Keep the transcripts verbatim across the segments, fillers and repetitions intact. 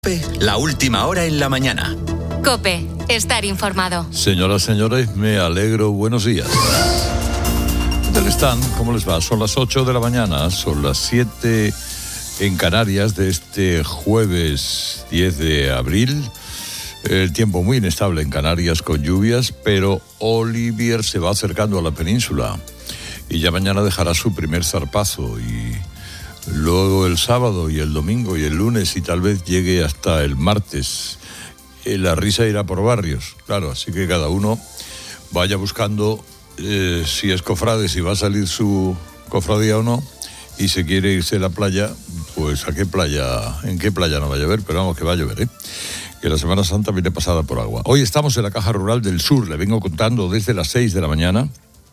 La última hora en la mañana. COPE, estar informado. Señoras, señores, me alegro. Buenos días. ¿Dónde están? ¿Cómo les va? Son las ocho de la mañana, son las siete en Canarias de este jueves diez de abril. El tiempo muy inestable en Canarias con lluvias, pero Olivier se va acercando a la península y ya mañana dejará su primer zarpazo y luego el sábado y el domingo y el lunes y tal vez llegue hasta el martes. La risa irá por barrios, claro, así que cada uno vaya buscando eh, si es cofrade, si va a salir su cofradía o no, y si quiere irse a la playa, pues a qué playa, en qué playa no va a llover, pero vamos que va a llover, ¿eh? Que la Semana Santa viene pasada por agua. Hoy estamos en la Caja Rural del Sur, le vengo contando desde las seis de la mañana.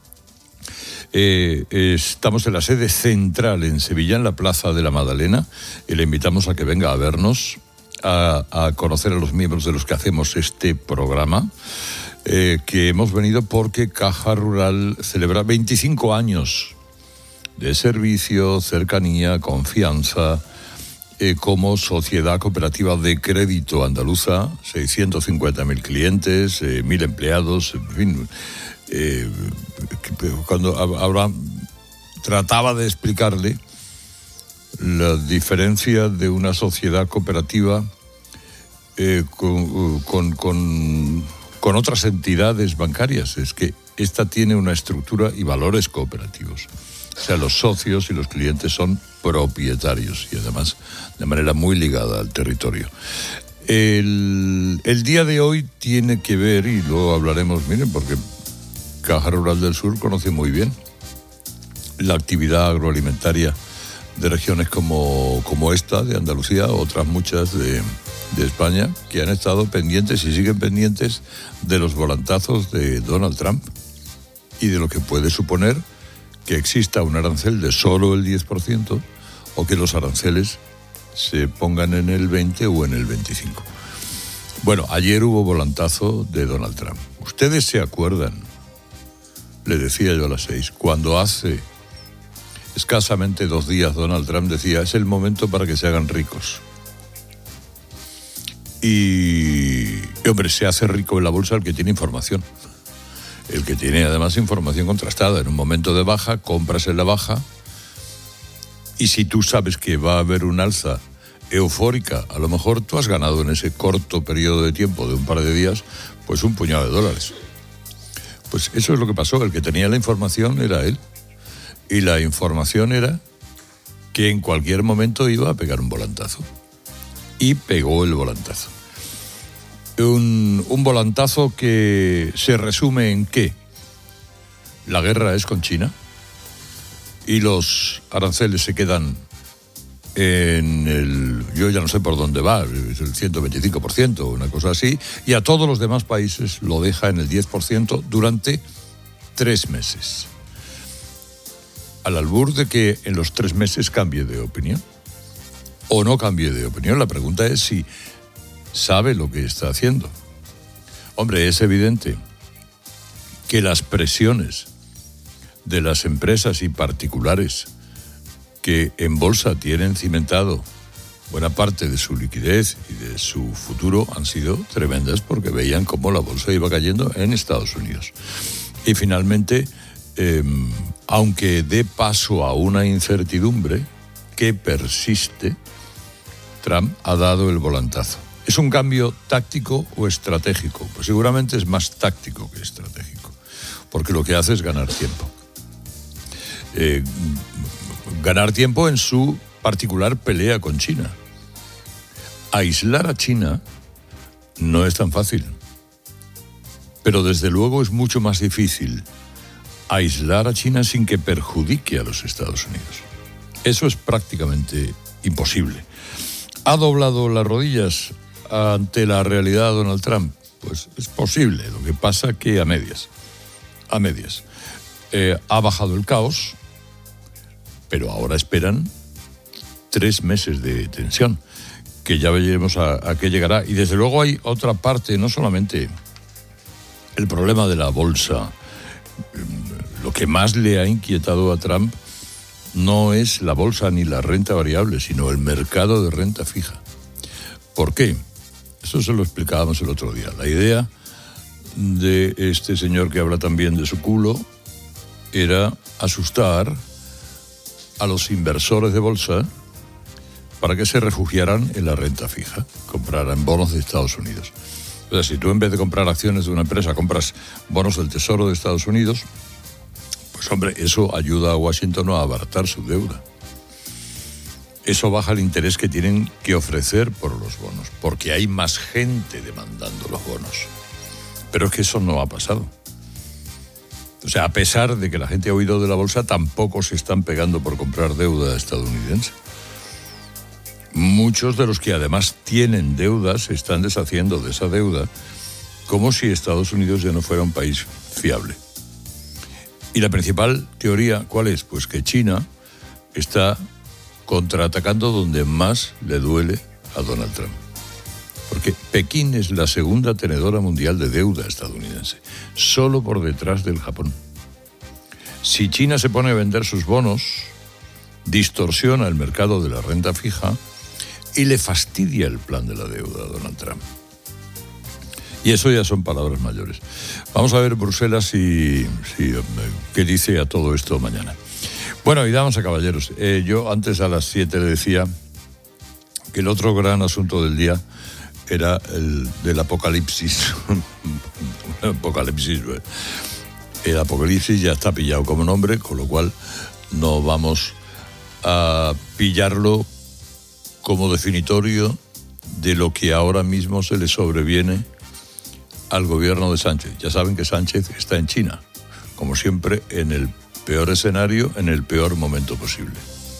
Eh, estamos en la sede central en Sevilla, en la Plaza de la Magdalena, y le invitamos a que venga a vernos, a, a conocer a los miembros de los que hacemos este programa, eh, que hemos venido porque Caja Rural celebra veinticinco años de servicio, cercanía, confianza, eh, como sociedad cooperativa de crédito andaluza, seiscientos cincuenta mil clientes, eh, mil empleados, en fin. Eh, cuando ahora trataba de explicarle la diferencia de una sociedad cooperativa eh, con, con, con, con otras entidades bancarias, es que esta tiene una estructura y valores cooperativos. O sea, los socios y los clientes son propietarios y además de manera muy ligada al territorio. El, el día de hoy tiene que ver, y luego hablaremos, miren, porque Caja Rural del Sur conoce muy bien la actividad agroalimentaria de regiones como, como esta, de Andalucía, otras muchas de, de España, que han estado pendientes y siguen pendientes de los volantazos de Donald Trump y de lo que puede suponer que exista un arancel de solo el diez por ciento o que los aranceles se pongan en el veinte o en el veinticinco. Bueno, ayer hubo volantazo de Donald Trump. Ustedes se acuerdan, le decía yo a las seis, cuando hace escasamente dos días Donald Trump decía, es el momento para que se hagan ricos. Y, y hombre, se hace rico en la bolsa el que tiene información. El que tiene además información contrastada. En un momento de baja, compras en la baja, y si tú sabes que va a haber un alza eufórica, a lo mejor tú has ganado en ese corto periodo de tiempo de un par de días, pues un puñado de dólares. Pues eso es lo que pasó, el que tenía la información era él. Y la información era que en cualquier momento iba a pegar un volantazo. Y pegó el volantazo. Un, un volantazo que se resume en ¿qué? La guerra es con China y los aranceles se quedan en el, yo ya no sé por dónde va, es el ciento veinticinco por ciento, una cosa así, y a todos los demás países lo deja en el diez por ciento durante tres meses. Al albur de que en los tres meses cambie de opinión o no cambie de opinión. La pregunta es si sabe lo que está haciendo. Hombre, es evidente que las presiones de las empresas y particulares que en bolsa tienen cimentado buena parte de su liquidez y de su futuro han sido tremendas porque veían cómo la bolsa iba cayendo en Estados Unidos. Y finalmente, eh, aunque dé paso a una incertidumbre que persiste, Trump ha dado el volantazo. ¿Es un cambio táctico o estratégico? Pues seguramente es más táctico que estratégico, porque lo que hace es ganar tiempo. Eh, ganar tiempo en su particular pelea con China. Aislar a China no es tan fácil, pero desde luego es mucho más difícil aislar a China sin que perjudique a los Estados Unidos. Eso es prácticamente imposible. ¿Ha doblado las rodillas ante la realidad de Donald Trump? Pues es posible, lo que pasa que a medias. A medias. Eh, ha bajado el caos, pero ahora esperan tres meses de tensión, que ya veremos a, a qué llegará. Y desde luego hay otra parte, no solamente el problema de la bolsa. Lo que más le ha inquietado a Trump no es la bolsa ni la renta variable, sino el mercado de renta fija. ¿Por qué? Eso se lo explicábamos el otro día. La idea de este señor que habla también de su culo era asustar a los inversores de bolsa para que se refugiaran en la renta fija, compraran bonos de Estados Unidos. O sea, si tú en vez de comprar acciones de una empresa compras bonos del Tesoro de Estados Unidos, pues hombre, eso ayuda a Washington a abaratar su deuda. Eso baja el interés que tienen que ofrecer por los bonos, porque hay más gente demandando los bonos. Pero es que eso no ha pasado. O sea, a pesar de que la gente ha huido de la bolsa, tampoco se están pegando por comprar deuda estadounidense. Muchos de los que además tienen deuda se están deshaciendo de esa deuda como si Estados Unidos ya no fuera un país fiable. Y la principal teoría, ¿cuál es? Pues que China está contraatacando donde más le duele a Donald Trump. Porque Pekín es la segunda tenedora mundial de deuda estadounidense, solo por detrás del Japón. Si China se pone a vender sus bonos, distorsiona el mercado de la renta fija y le fastidia el plan de la deuda a Donald Trump. Y eso ya son palabras mayores. Vamos a ver Bruselas y, y qué dice a todo esto mañana. Bueno, y damas y caballeros, eh, yo antes a las siete le decía que el otro gran asunto del día era el del apocalipsis. apocalipsis. El apocalipsis ya está pillado como nombre, con lo cual no vamos a pillarlo como definitorio de lo que ahora mismo se le sobreviene al gobierno de Sánchez. Ya saben que Sánchez está en China, como siempre, en el peor escenario, en el peor momento posible.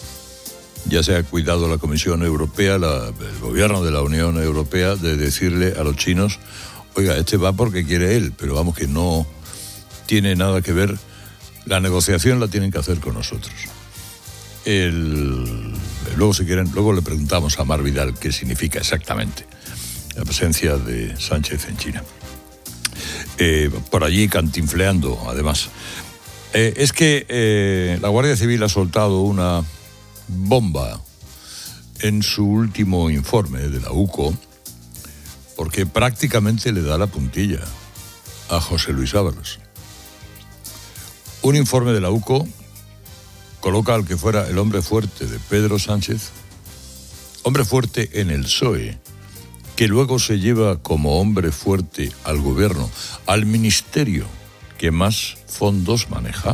Ya se ha cuidado la Comisión Europea, la, el gobierno de la Unión Europea, de decirle a los chinos, oiga, este va porque quiere él, pero vamos, que no tiene nada que ver, la negociación la tienen que hacer con nosotros. El, luego, si quieren, luego le preguntamos a Mar Vidal qué significa exactamente la presencia de Sánchez en China. Eh, por allí cantinfleando, además. Eh, es que eh, la Guardia Civil ha soltado una bomba en su último informe de la U C O, porque prácticamente le da la puntilla a José Luis Ábalos. Un informe de la U C O coloca al que fuera el hombre fuerte de Pedro Sánchez, hombre fuerte en el P S O E, que luego se lleva como hombre fuerte al gobierno, al ministerio que más fondos maneja,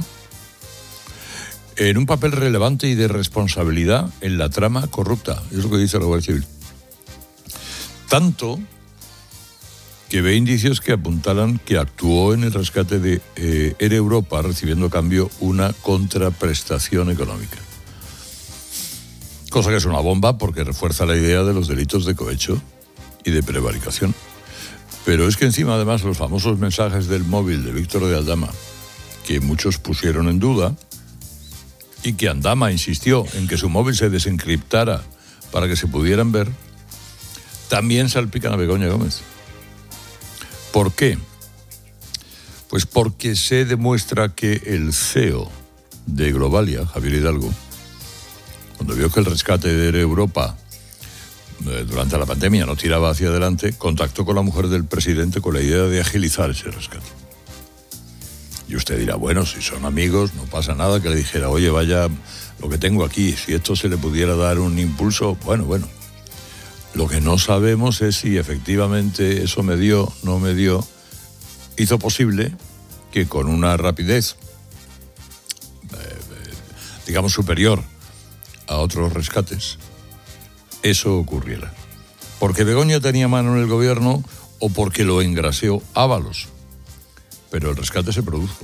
en un papel relevante y de responsabilidad en la trama corrupta. Es lo que dice la Guardia Civil. Tanto que ve indicios que apuntalan que actuó en el rescate de eh, Air Europa, recibiendo a cambio una contraprestación económica. Cosa que es una bomba porque refuerza la idea de los delitos de cohecho y de prevaricación. Pero es que encima, además, los famosos mensajes del móvil de Víctor de Aldama, que muchos pusieron en duda, y que Aldama insistió en que su móvil se desencriptara para que se pudieran ver, también salpican a Begoña Gómez. ¿Por qué? Pues porque se demuestra que el C E O de Globalia, Javier Hidalgo, cuando vio que el rescate de Air Europa durante la pandemia no tiraba hacia adelante, contactó con la mujer del presidente con la idea de agilizar ese rescate. Y usted dirá, bueno, si son amigos, no pasa nada, que le dijera, oye, vaya, lo que tengo aquí, si esto se le pudiera dar un impulso, bueno, bueno. Lo que no sabemos es si efectivamente eso me dio, no me dio, hizo posible que con una rapidez, eh, digamos, superior a otros rescates, eso ocurriera. Porque Begoña tenía mano en el gobierno o porque lo engraseó Ábalos. Pero el rescate se produjo.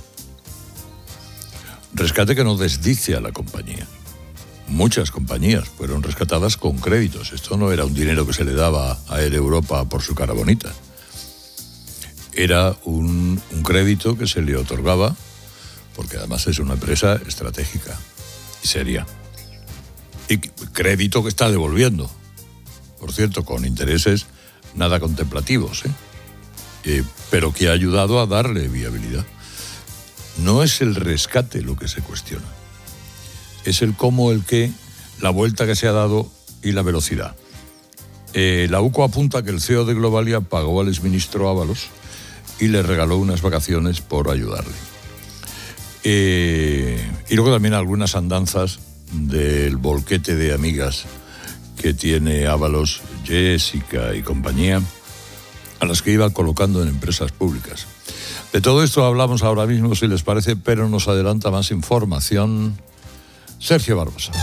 Rescate que no desdice a la compañía. Muchas compañías fueron rescatadas con créditos. Esto no era un dinero que se le daba a Air Europa por su cara bonita. Era un, un crédito que se le otorgaba porque además es una empresa estratégica y seria. Y crédito que está devolviendo, por cierto, con intereses nada contemplativos, ¿eh? Eh, pero que ha ayudado a darle viabilidad. No es el rescate lo que se cuestiona, es el cómo, el qué, la vuelta que se ha dado y la velocidad. Eh, la U C O apunta que el C E O de Globalia pagó al exministro Ábalos y le regaló unas vacaciones por ayudarle. Eh, y luego también algunas andanzas del bolquete de amigas que tiene Ábalos, Jessica y compañía, a las que iba colocando en empresas públicas. De todo esto hablamos ahora mismo, si les parece, pero nos adelanta más información Sergio Barbosa.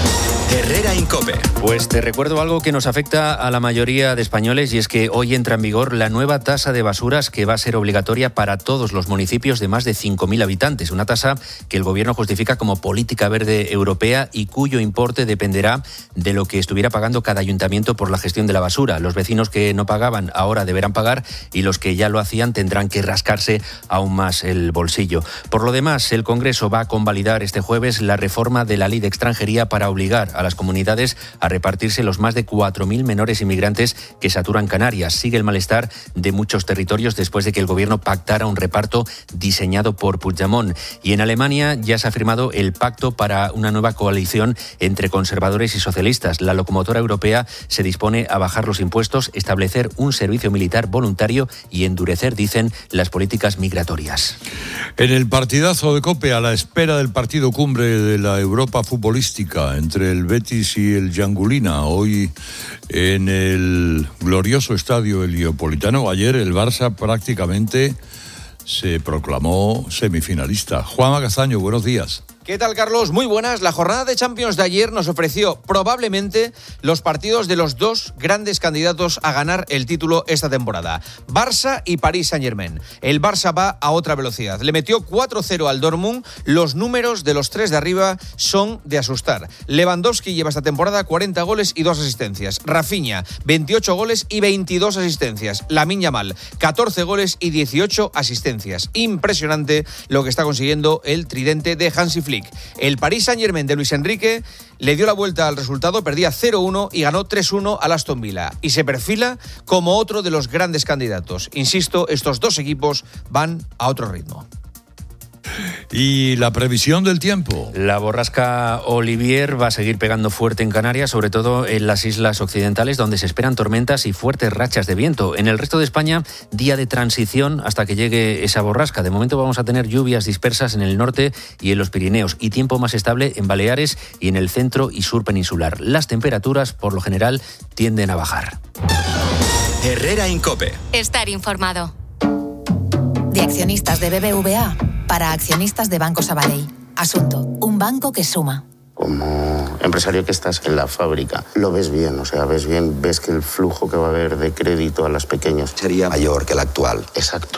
Herrera Incope. Pues te recuerdo algo que nos afecta a la mayoría de españoles, y es que hoy entra en vigor la nueva tasa de basuras que va a ser obligatoria para todos los municipios de más de cinco mil habitantes. Una tasa que el gobierno justifica como política verde europea y cuyo importe dependerá de lo que estuviera pagando cada ayuntamiento por la gestión de la basura. Los vecinos que no pagaban ahora deberán pagar y los que ya lo hacían tendrán que rascarse aún más el bolsillo. Por lo demás, el Congreso va a convalidar este jueves la reforma de la Ley de Extranjería para obligar a a las comunidades a repartirse los más de cuatro mil menores inmigrantes que saturan Canarias. Sigue el malestar de muchos territorios después de que el gobierno pactara un reparto diseñado por Puigdemont. Y en Alemania ya se ha firmado el pacto para una nueva coalición entre conservadores y socialistas. La locomotora europea se dispone a bajar los impuestos, establecer un servicio militar voluntario y endurecer, dicen, las políticas migratorias. En el partidazo de COPE, a la espera del partido cumbre de la Europa futbolística entre el Betis y el Yangulina, hoy en el glorioso estadio Heliopolitano. Ayer el Barça prácticamente se proclamó semifinalista. Juanma Castaño, buenos días. ¿Qué tal, Carlos? Muy buenas. La jornada de Champions de ayer nos ofreció probablemente los partidos de los dos grandes candidatos a ganar el título esta temporada. Barça y Paris Saint-Germain. El Barça va a otra velocidad. Le metió cuatro cero al Dortmund. Los números de los tres de arriba son de asustar. Lewandowski lleva esta temporada cuarenta goles y dos asistencias. Rafinha, veintiocho goles y veintidós asistencias. Lamine Yamal, catorce goles y dieciocho asistencias. Impresionante lo que está consiguiendo el tridente de Hansi Flick. El Paris Saint-Germain de Luis Enrique le dio la vuelta al resultado, perdía cero uno y ganó tres uno al Aston Villa. Y se perfila como otro de los grandes candidatos. Insisto, estos dos equipos van a otro ritmo. ¿Y la previsión del tiempo? La borrasca Olivier va a seguir pegando fuerte en Canarias, sobre todo en las islas occidentales, donde se esperan tormentas y fuertes rachas de viento. En el resto de España, día de transición hasta que llegue esa borrasca. De momento vamos a tener lluvias dispersas en el norte y en los Pirineos, y tiempo más estable en Baleares y en el centro y sur peninsular. Las temperaturas, por lo general, tienden a bajar. Herrera Incope. Estar informado. De accionistas de B B V A para accionistas de Banco Sabadell. Asunto: un banco que suma. Como empresario que estás en la fábrica, lo ves bien, o sea, ves bien, ves que el flujo que va a haber de crédito a las pequeñas sería mayor que el actual. Exacto.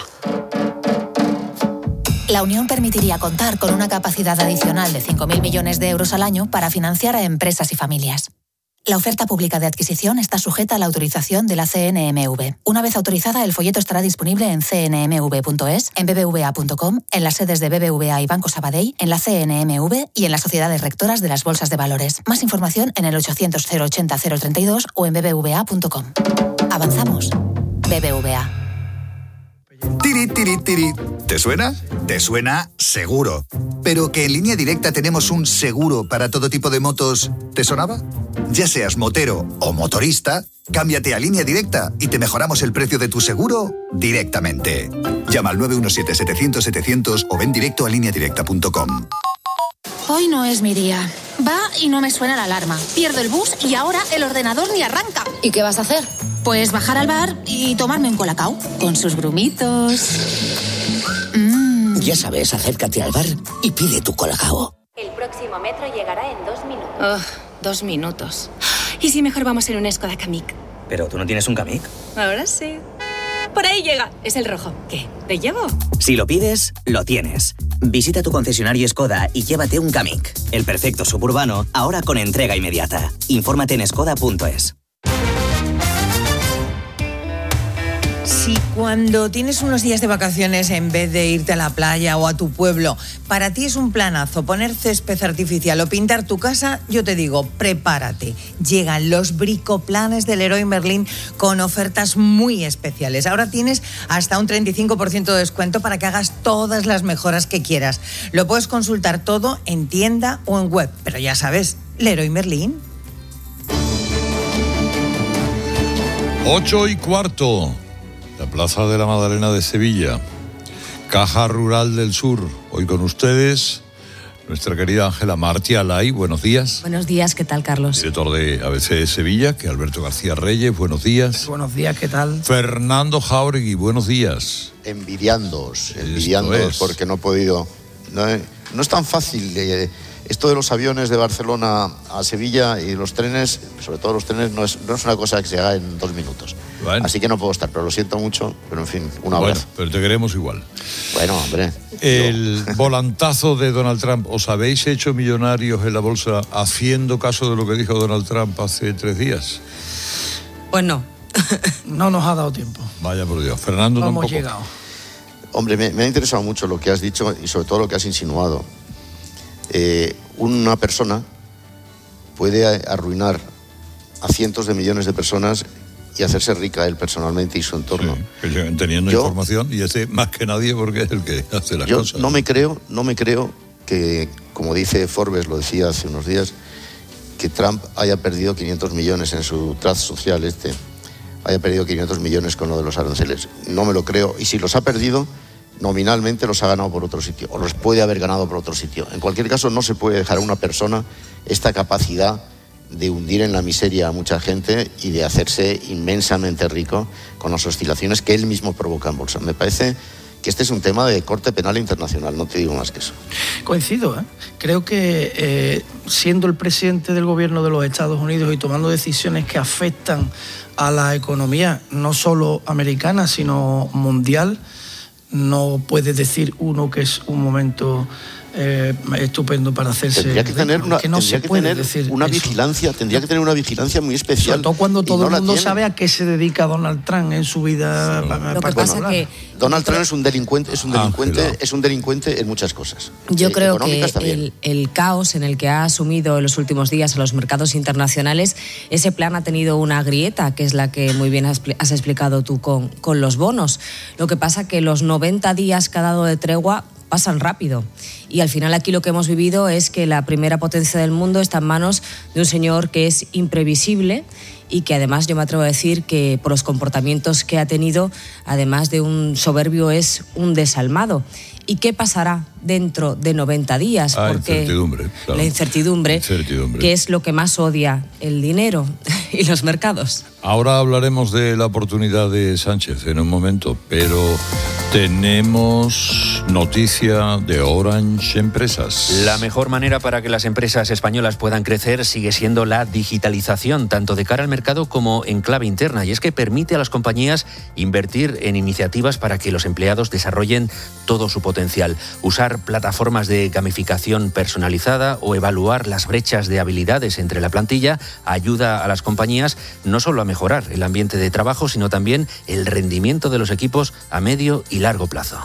La unión permitiría contar con una capacidad adicional de cinco mil millones de euros al año para financiar a empresas y familias. La oferta pública de adquisición está sujeta a la autorización de la C N M V. Una vez autorizada, el folleto estará disponible en c n m v punto es, en b b v a punto com, en las sedes de B B V A y Banco Sabadell, en la C N M V y en las sociedades rectoras de las bolsas de valores. Más información en el ochocientos cero ochenta cero treinta y dos o en b b v a punto com. Avanzamos. B B V A. Tiri, tiri, tiri. ¿Te suena? Te suena seguro. Pero que en Línea Directa tenemos un seguro para todo tipo de motos, ¿te sonaba? Ya seas motero o motorista, cámbiate a Línea Directa y te mejoramos el precio de tu seguro directamente. Llama al nueve uno siete, setecientos, setecientos o ven directo a línea directa punto com. Hoy no es mi día. Va y no me suena la alarma. Pierdo el bus y ahora el ordenador ni arranca. ¿Y qué vas a hacer? Pues bajar al bar y tomarme un colacao con sus grumitos. Mm. Ya sabes, acércate al bar y pide tu colacao. El próximo metro llegará en dos minutos. Oh, dos minutos. ¿Y si mejor vamos en un Skoda Kamiq? ¿Pero tú no tienes un Kamiq? Ahora sí. Por ahí llega. Es el rojo. ¿Qué? ¿Te llevo? Si lo pides, lo tienes. Visita tu concesionario Skoda y llévate un Kamiq. El perfecto suburbano, ahora con entrega inmediata. Infórmate en skoda punto es. Si cuando tienes unos días de vacaciones, en vez de irte a la playa o a tu pueblo, para ti es un planazo poner césped artificial o pintar tu casa, yo te digo, prepárate. Llegan los bricoplanes del Leroy Merlin con ofertas muy especiales. Ahora tienes hasta un treinta y cinco por ciento de descuento para que hagas todas las mejoras que quieras. Lo puedes consultar todo en tienda o en web, pero ya sabes, Leroy Merlin. Ocho y cuarto, la Plaza de la Magdalena de Sevilla, Caja Rural del Sur. Hoy con ustedes, nuestra querida Ángela Martialay. Buenos días. Buenos días, ¿qué tal, Carlos? Director de A B C de Sevilla, que Alberto García Reyes. Buenos días. Buenos días, ¿qué tal? Fernando Jáuregui. Buenos días. Envidiándoos, envidiándoos porque no he podido... No, no es tan fácil... Eh, Esto de los aviones de Barcelona a Sevilla y los trenes, sobre todo los trenes, no es, no es una cosa que se haga en dos minutos. Bueno. Así que no puedo estar, pero lo siento mucho. Pero en fin, un abrazo. Bueno, pero te queremos igual. Bueno, hombre. El yo. volantazo de Donald Trump. ¿Os habéis hecho millonarios en la bolsa haciendo caso de lo que dijo Donald Trump hace tres días? Pues no. No nos ha dado tiempo. Vaya por Dios. Fernando no tampoco. hemos llegado. Hombre, me, me ha interesado mucho lo que has dicho y sobre todo lo que has insinuado. Eh, una persona puede arruinar a cientos de millones de personas y hacerse rica él personalmente y su entorno. Sí, que teniendo yo, información, y ese más que nadie porque es el que hace las yo cosas. No me creo, no me creo que, como dice Forbes, lo decía hace unos días, que Trump haya perdido quinientos millones en su trust social este, haya perdido quinientos millones con lo de los aranceles. No me lo creo, y si los ha perdido, nominalmente los ha ganado por otro sitio, o los puede haber ganado por otro sitio. En cualquier caso, no se puede dejar a una persona esta capacidad de hundir en la miseria a mucha gente y de hacerse inmensamente rico con las oscilaciones que él mismo provoca en bolsa. Me parece que este es un tema de corte penal internacional, no te digo más que eso. Coincido, ¿eh? Creo que eh, siendo el presidente del gobierno de los Estados Unidos y tomando decisiones que afectan a la economía, no solo americana, sino mundial, no puede decir uno que es un momento eh, estupendo para hacerse. Tendría que tener una, que no tendría se que puede tener decir una eso. vigilancia, tendría que tener una vigilancia muy especial. Sobre todo cuando todo no el mundo tiene. sabe a qué se dedica Donald Trump en su vida. Sí. Para, Lo que para pasa que Donald Trump es un delincuente, es un delincuente, ah, es un delincuente en muchas cosas. Yo eh, creo que también. el, el caos en el que ha asumido en los últimos días a los mercados internacionales, ese plan ha tenido una grieta, que es la que muy bien has, has explicado tú con, con los bonos. Lo que pasa que los noventa días que ha dado de tregua pasan rápido. Y al final aquí lo que hemos vivido es que la primera potencia del mundo está en manos de un señor que es imprevisible y que además yo me atrevo a decir que por los comportamientos que ha tenido, además de un soberbio, es un desalmado. ¿Y qué pasará dentro de noventa días? Ah, Porque incertidumbre, claro. La incertidumbre, incertidumbre, que es lo que más odia el dinero y los mercados. Ahora hablaremos de la oportunidad de Sánchez en un momento, pero tenemos noticia de Orange Empresas. La mejor manera para que las empresas españolas puedan crecer sigue siendo la digitalización, tanto de cara al mercado como en clave interna. Y es que permite a las compañías invertir en iniciativas para que los empleados desarrollen todo su potencial. Usar plataformas de gamificación personalizada o evaluar las brechas de habilidades entre la plantilla ayuda a las compañías no solo a mejorar el ambiente de trabajo, sino también el rendimiento de los equipos a medio y largo plazo.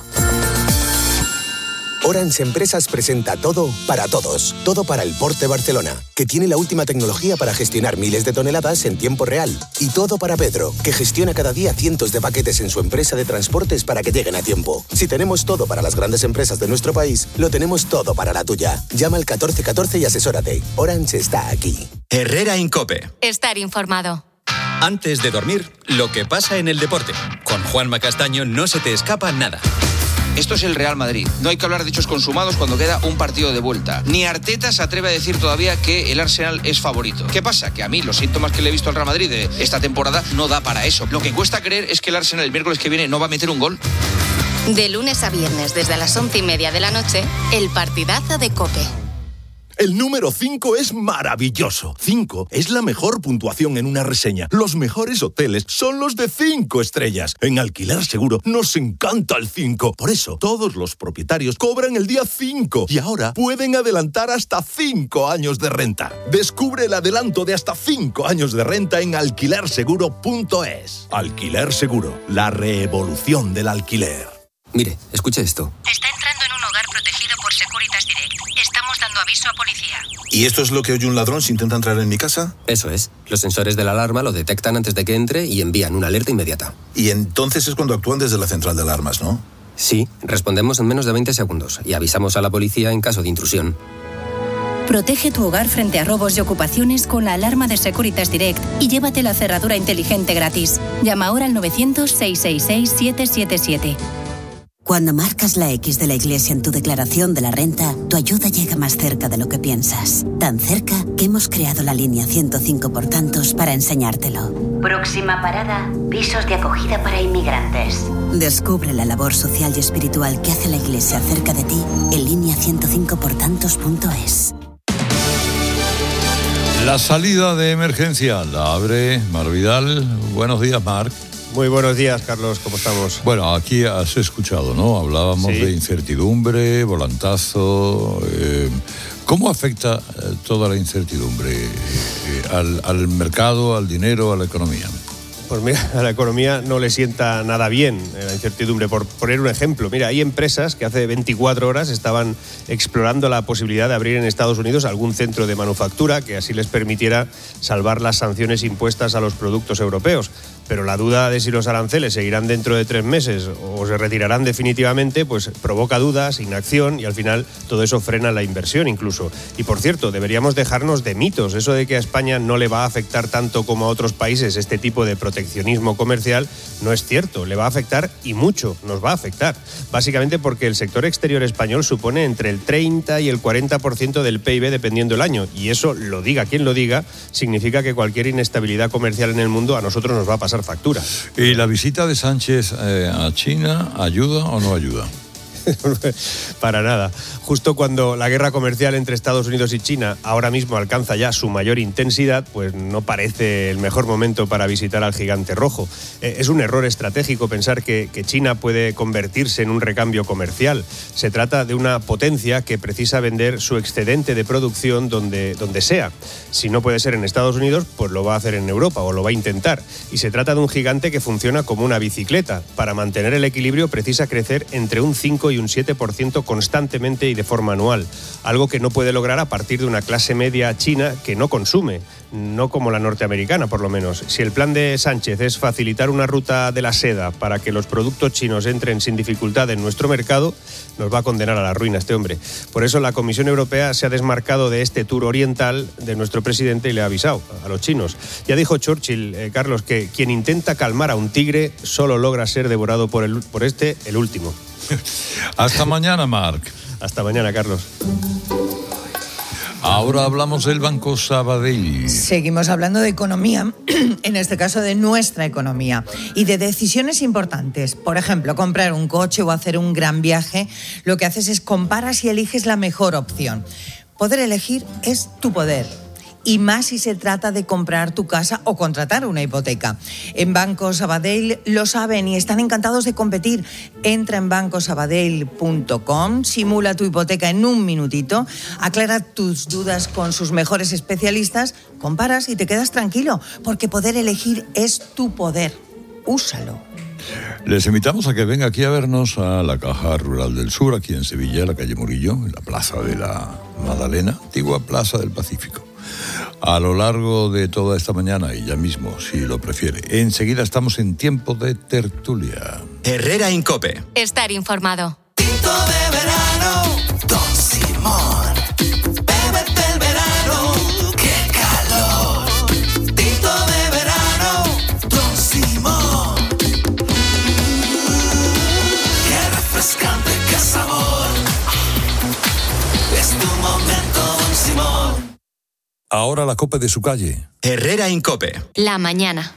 Orange Empresas presenta Todo para Todos. Todo para el Port de Barcelona, que tiene la última tecnología para gestionar miles de toneladas en tiempo real. Y Todo para Pedro, que gestiona cada día cientos de paquetes en su empresa de transportes para que lleguen a tiempo. Si tenemos todo para las grandes empresas de nuestro país, lo tenemos todo para la tuya. Llama al catorce catorce y asesórate. Orange está aquí. Herrera Incope. Estar informado. Antes de dormir, lo que pasa en el deporte. Con Juanma Castaño no se te escapa nada. Esto es el Real Madrid. No hay que hablar de hechos consumados cuando queda un partido de vuelta. Ni Arteta se atreve a decir todavía que el Arsenal es favorito. ¿Qué pasa? Que a mí los síntomas que le he visto al Real Madrid de esta temporada no da para eso. Lo que cuesta creer es que el Arsenal el miércoles que viene no va a meter un gol. De lunes a viernes, desde las once y media de la noche, el partidazo de COPE. El número cinco es maravilloso. cinco es la mejor puntuación en una reseña. Los mejores hoteles son los de cinco estrellas. En Alquiler Seguro nos encanta el cinco. Por eso, todos los propietarios cobran el día cinco y ahora pueden adelantar hasta cinco años de renta. Descubre el adelanto de hasta cinco años de renta en alquiler seguro punto es. Alquiler Seguro, la revolución del alquiler. Mire, escuche esto. Está entrando en un hogar protegido por Securitas Direct. Estamos dando aviso a policía. ¿Y esto es lo que oye un ladrón si intenta entrar en mi casa? Eso es. Los sensores de la alarma lo detectan antes de que entre y envían una alerta inmediata. Y entonces es cuando actúan desde la central de alarmas, ¿no? Sí, respondemos en menos de veinte segundos y avisamos a la policía en caso de intrusión. Protege tu hogar frente a robos y ocupaciones con la alarma de Securitas Direct y llévate la cerradura inteligente gratis. Llama ahora al novecientos, seiscientos sesenta y seis, siete siete siete. Cuando marcas la X de la Iglesia en tu declaración de la renta, tu ayuda llega más cerca de lo que piensas. Tan cerca que hemos creado la línea ciento cinco por tantos para enseñártelo. Próxima parada, pisos de acogida para inmigrantes. Descubre la labor social y espiritual que hace la Iglesia cerca de ti en línea ciento cinco por tantos punto es. La salida de emergencia la abre Mar Vidal. Buenos días, Marc. Muy buenos días, Carlos, ¿cómo estamos? Bueno, aquí has escuchado, ¿no? Hablábamos ¿Sí? de incertidumbre, volantazo. Eh, ¿Cómo afecta eh, toda la incertidumbre eh, al, al mercado, al dinero, a la economía? Pues mira, a la economía no le sienta nada bien la incertidumbre. Por poner un ejemplo, mira, hay empresas que hace veinticuatro horas estaban explorando la posibilidad de abrir en Estados Unidos algún centro de manufactura que así les permitiera salvar las sanciones impuestas a los productos europeos. Pero la duda de si los aranceles seguirán dentro de tres meses o se retirarán definitivamente, pues provoca dudas, inacción y al final todo eso frena la inversión incluso. Y por cierto, deberíamos dejarnos de mitos. Eso de que a España no le va a afectar tanto como a otros países este tipo de proteccionismo comercial no es cierto. Le va a afectar y mucho, nos va a afectar. Básicamente porque el sector exterior español supone entre el treinta y el cuarenta por ciento del P I B dependiendo del año. Y eso, lo diga quien lo diga, significa que cualquier inestabilidad comercial en el mundo a nosotros nos va a pasar factura. ¿Y la visita de Sánchez eh, a China ayuda o no ayuda? Para nada. Justo cuando la guerra comercial entre Estados Unidos y China ahora mismo alcanza ya su mayor intensidad, pues no parece el mejor momento para visitar al gigante rojo. Eh, es un error estratégico pensar que, que China puede convertirse en un recambio comercial. Se trata de una potencia que precisa vender su excedente de producción donde, donde sea. Si no puede ser en Estados Unidos, pues lo va a hacer en Europa o lo va a intentar. Y se trata de un gigante que funciona como una bicicleta. Para mantener el equilibrio precisa crecer entre un cinco y un siete por ciento constantemente y de forma anual, algo que no puede lograr a partir de una clase media china que no consume, no como la norteamericana por lo menos. Si el plan de Sánchez es facilitar una ruta de la seda para que los productos chinos entren sin dificultad en nuestro mercado, nos va a condenar a la ruina este hombre. Por eso la Comisión Europea se ha desmarcado de este tour oriental de nuestro presidente y le ha avisado a los chinos. Ya dijo Churchill, eh, Carlos, que quien intenta calmar a un tigre solo logra ser devorado por, el, por este, el último. Hasta mañana, Marc. Hasta mañana, Carlos. Ahora hablamos del Banco Sabadell. Seguimos hablando de economía, en este caso de nuestra economía, y de decisiones importantes. Por ejemplo, comprar un coche o hacer un gran viaje. Lo que haces es comparas y eliges la mejor opción. Poder elegir es tu poder. Y más si se trata de comprar tu casa o contratar una hipoteca. En Banco Sabadell lo saben y están encantados de competir. Entra en banco sabadell punto com, simula tu hipoteca en un minutito, aclara tus dudas con sus mejores especialistas, comparas y te quedas tranquilo, porque poder elegir es tu poder. Úsalo. Les invitamos a que vengan aquí a vernos a la Caja Rural del Sur, aquí en Sevilla, en la calle Murillo, en la Plaza de la Magdalena, antigua Plaza del Pacífico. A lo largo de toda esta mañana y ya mismo, si lo prefiere. Enseguida estamos en tiempo de tertulia. Herrera Incope. Estar informado. Tinto de verano, Don Simón. Bébete el verano, qué calor. Tinto de verano, Don Simón. Qué refrescante, qué sabor. Es tu momento, Don Simón. Ahora la copa de su calle. Herrera Incope. La mañana.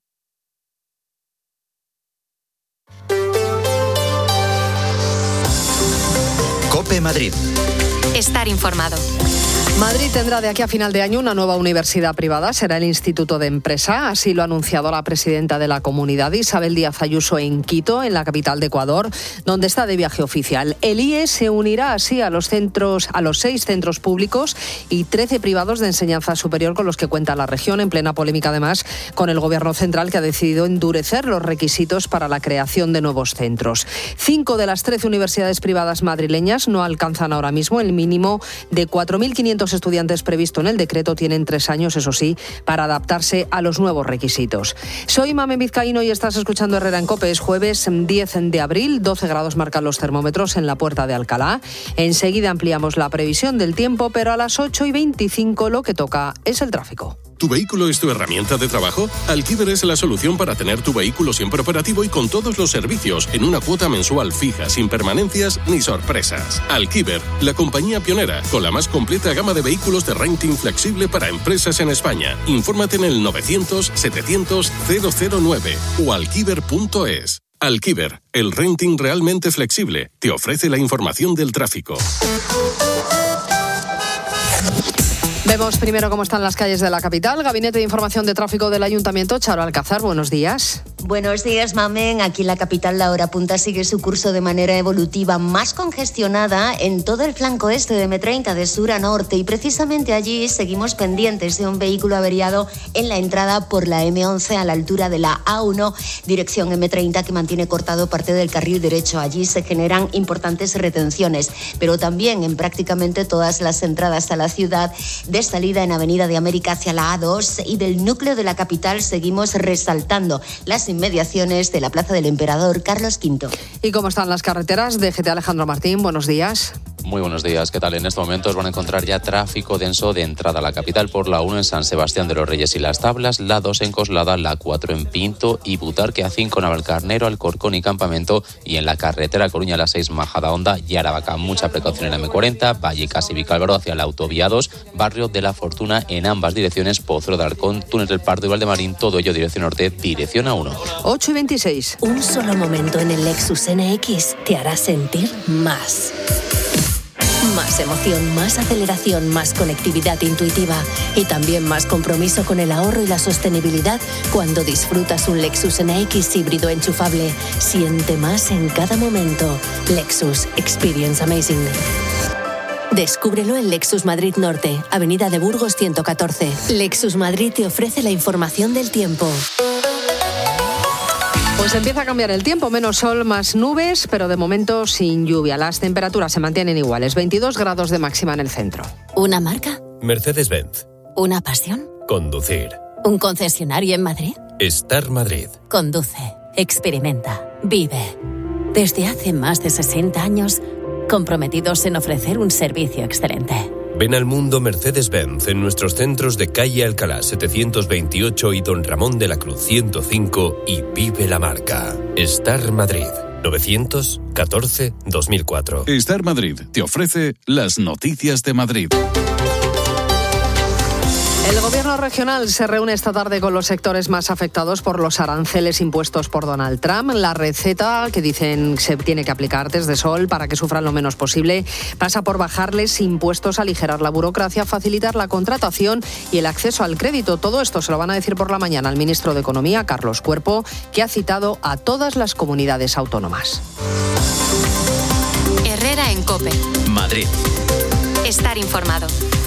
Cope Madrid. Estar informado. Madrid tendrá de aquí a final de año una nueva universidad privada, será el Instituto de Empresa, así lo ha anunciado la presidenta de la comunidad, Isabel Díaz Ayuso, en Quito, en la capital de Ecuador, donde está de viaje oficial. El I E se unirá así a los centros, a los seis centros públicos y trece privados de enseñanza superior con los que cuenta la región, en plena polémica además con el gobierno central, que ha decidido endurecer los requisitos para la creación de nuevos centros. Cinco de las trece universidades privadas madrileñas no alcanzan ahora mismo el mínimo de cuatro mil quinientos quinientos estudiantes previsto en el decreto tienen tres años, eso sí, para adaptarse a los nuevos requisitos. Soy Mamen Vizcaíno y estás escuchando Herrera en COPE. Es jueves diez de abril, doce grados marcan los termómetros en la Puerta de Alcalá. Enseguida ampliamos la previsión del tiempo, pero a las ocho y veinticinco lo que toca es el tráfico. ¿Tu vehículo es tu herramienta de trabajo? Alquiver es la solución para tener tu vehículo siempre operativo y con todos los servicios en una cuota mensual fija, sin permanencias ni sorpresas. Alquiver, la compañía pionera con la más completa gama de vehículos de renting flexible para empresas en España. Infórmate en el novecientos setecientos cero cero nueve o alquiver punto es. Alquiver, el renting realmente flexible, te ofrece la información del tráfico. Vemos primero cómo están las calles de la capital. Gabinete de Información de Tráfico del Ayuntamiento, Charo Alcázar, buenos días. Buenos días, Mamen. Aquí en la capital la hora punta sigue su curso de manera evolutiva, más congestionada en todo el flanco este de eme treinta, de sur a norte, y precisamente allí seguimos pendientes de un vehículo averiado en la entrada por la eme once a la altura de la a uno, dirección eme treinta, que mantiene cortado parte del carril derecho. Allí se generan importantes retenciones, pero también en prácticamente todas las entradas a la ciudad, de salida en Avenida de América hacia la a dos, y del núcleo de la capital seguimos resaltando las inmediaciones de la Plaza del Emperador Carlos quinto. ¿Y cómo están las carreteras? D G T Alejandro Martín, buenos días. Muy buenos días, ¿qué tal? En estos momentos van a encontrar ya tráfico denso de entrada a la capital por la uno en San Sebastián de los Reyes y Las Tablas, la dos en Coslada, la cuatro en Pinto y Butarque, a cinco en Navalcarnero, Alcorcón y Campamento, y en la carretera Coruña la seis Majadahonda y Aravaca. Mucha precaución en la eme cuarenta, Vallecas y Vicálvaro hacia la autovía dos, Barrio de la Fortuna en ambas direcciones, Pozuelo de Arcón, Túnel del Pardo y Valdemarín, todo ello dirección norte, dirección a uno. ocho y veintiséis. Un solo momento en el Lexus ene equis te hará sentir más. Más emoción, más aceleración, más conectividad intuitiva y también más compromiso con el ahorro y la sostenibilidad cuando disfrutas un Lexus ene equis híbrido enchufable. Siente más en cada momento. Lexus Experience Amazing. Descúbrelo en Lexus Madrid Norte, Avenida de Burgos ciento catorce. Lexus Madrid te ofrece la información del tiempo. Pues empieza a cambiar el tiempo, menos sol, más nubes, pero de momento sin lluvia. Las temperaturas se mantienen iguales, veintidós grados de máxima en el centro. ¿Una marca? Mercedes-Benz. ¿Una pasión? Conducir. ¿Un concesionario en Madrid? Star Madrid. Conduce, experimenta, vive. Desde hace más de sesenta años, comprometidos en ofrecer un servicio excelente. Ven al mundo Mercedes-Benz en nuestros centros de calle Alcalá setecientos veintiocho y Don Ramón de la Cruz ciento cinco y vive la marca. Star Madrid, novecientos catorce dos mil cuatro. Star Madrid te ofrece las noticias de Madrid. El Gobierno regional se reúne esta tarde con los sectores más afectados por los aranceles impuestos por Donald Trump. La receta que dicen se tiene que aplicar desde Sol para que sufran lo menos posible pasa por bajarles impuestos, aligerar la burocracia, facilitar la contratación y el acceso al crédito. Todo esto se lo van a decir por la mañana al ministro de Economía, Carlos Cuerpo, que ha citado a todas las comunidades autónomas. Herrera en COPE. Madrid. Estar informado.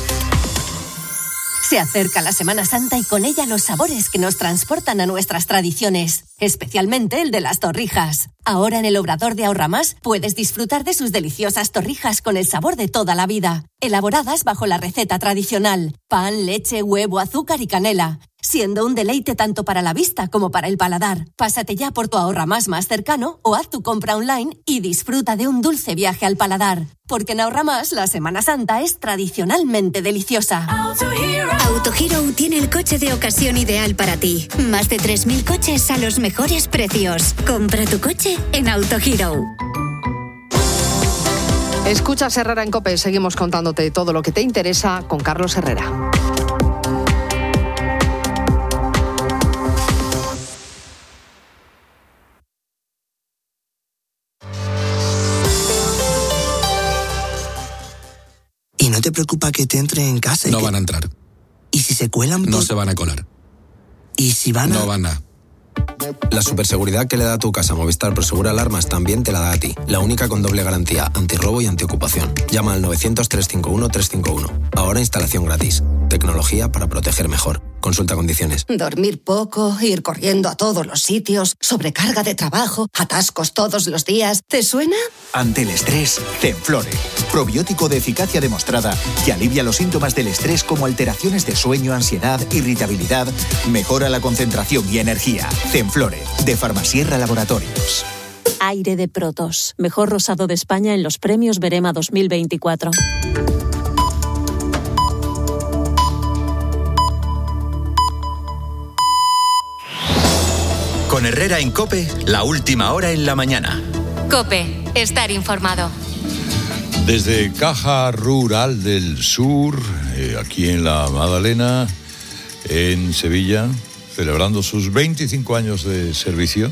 Se acerca la Semana Santa y con ella los sabores que nos transportan a nuestras tradiciones, especialmente el de las torrijas. Ahora en el Obrador de Ahorramás puedes disfrutar de sus deliciosas torrijas con el sabor de toda la vida, elaboradas bajo la receta tradicional: pan, leche, huevo, azúcar y canela, siendo un deleite tanto para la vista como para el paladar. Pásate ya por tu Ahorramás más cercano o haz tu compra online y disfruta de un dulce viaje al paladar. Porque en Ahorramás la Semana Santa es tradicionalmente deliciosa. Autohero tiene el coche de ocasión ideal para ti. Más de tres mil coches a los mejores precios. Compra tu coche en Autohero. Escuchas Herrera en COPE. Seguimos contándote todo lo que te interesa con Carlos Herrera. ¿Y no te preocupa que te entre en casa? No que... van a entrar. ¿Y si se cuelan? No por... se van a colar. ¿Y si van a...? No van a... La superseguridad que le da a tu casa Movistar Prosegura Alarmas también te la da a ti. La única con doble garantía, antirrobo y antiocupación. Llama al novecientos, trescientos cincuenta y uno, trescientos cincuenta y uno. Ahora instalación gratis. Tecnología para proteger mejor. Consulta condiciones. Dormir poco, ir corriendo a todos los sitios, sobrecarga de trabajo, atascos todos los días. ¿Te suena? Ante el estrés, Zenflore. Probiótico de eficacia demostrada que alivia los síntomas del estrés como alteraciones de sueño, ansiedad, irritabilidad, mejora la concentración y energía. Zenflore, de Farmasierra Laboratorios. Aire de Protos. Mejor rosado de España en los premios Berema dos mil veinticuatro. Con Herrera en COPE, la última hora en la mañana. COPE, estar informado. Desde Caja Rural del Sur, eh, aquí en la Magdalena, en Sevilla, celebrando sus veinticinco años de servicio,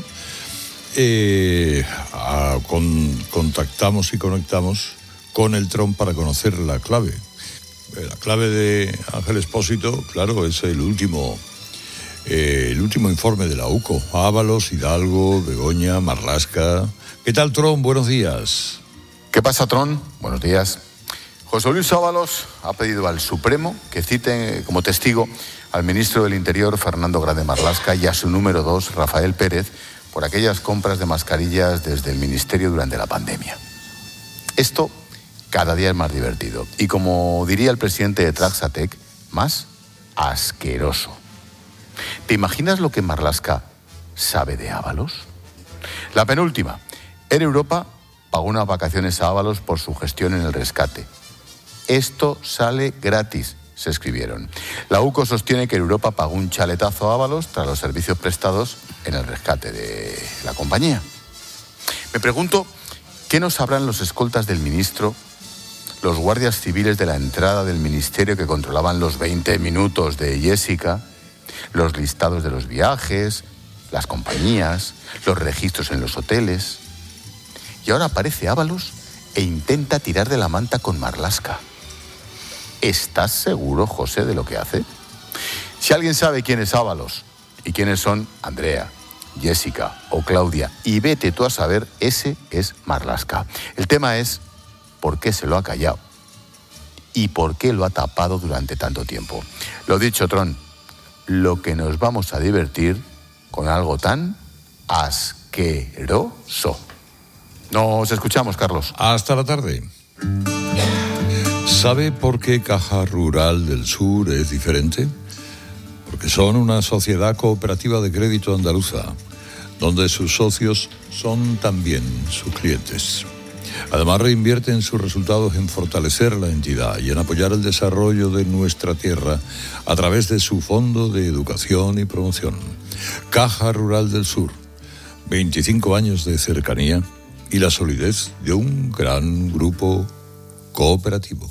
eh, a, con, contactamos y conectamos con el Tron para conocer la clave. Eh, la clave de Ángel Expósito, claro, es el último... Eh, el último informe de la U C O. Ábalos, Hidalgo, Begoña, Marlaska. ¿Qué tal, Tron? Buenos días. ¿Qué pasa, Tron? Buenos días. José Luis Ábalos ha pedido al Supremo que cite como testigo al ministro del Interior, Fernando Grande Marlaska, y a su número dos, Rafael Pérez, por aquellas compras de mascarillas desde el Ministerio durante la pandemia. Esto cada día es más divertido. Y como diría el presidente de Traxatec, más asqueroso. ¿Te imaginas lo que Marlaska sabe de Ábalos? La penúltima. Air Europa pagó unas vacaciones a Ábalos por su gestión en el rescate. Esto sale gratis, se escribieron. La U C O sostiene que Air Europa pagó un chaletazo a Ábalos tras los servicios prestados en el rescate de la compañía. Me pregunto, ¿qué nos sabrán los escoltas del ministro, los guardias civiles de la entrada del ministerio que controlaban los veinte minutos de Jessica, los listados de los viajes, las compañías, los registros en los hoteles? Y ahora aparece Ábalos e intenta tirar de la manta con Marlaska. ¿Estás seguro, José, de lo que hace? Si alguien sabe quién es Ábalos y quiénes son Andrea, Jessica o Claudia, y vete tú a saber, ese es Marlaska. El tema es por qué se lo ha callado y por qué lo ha tapado durante tanto tiempo. Lo dicho, Tron, lo que nos vamos a divertir con algo tan asqueroso. Nos escuchamos, Carlos. Hasta la tarde. ¿Sabe por qué Caja Rural del Sur es diferente? Porque son una sociedad cooperativa de crédito andaluza, donde sus socios son también sus clientes. Además, reinvierten sus resultados en fortalecer la entidad y en apoyar el desarrollo de nuestra tierra a través de su Fondo de Educación y Promoción. Caja Rural del Sur, veinticinco años de cercanía y la solidez de un gran grupo cooperativo.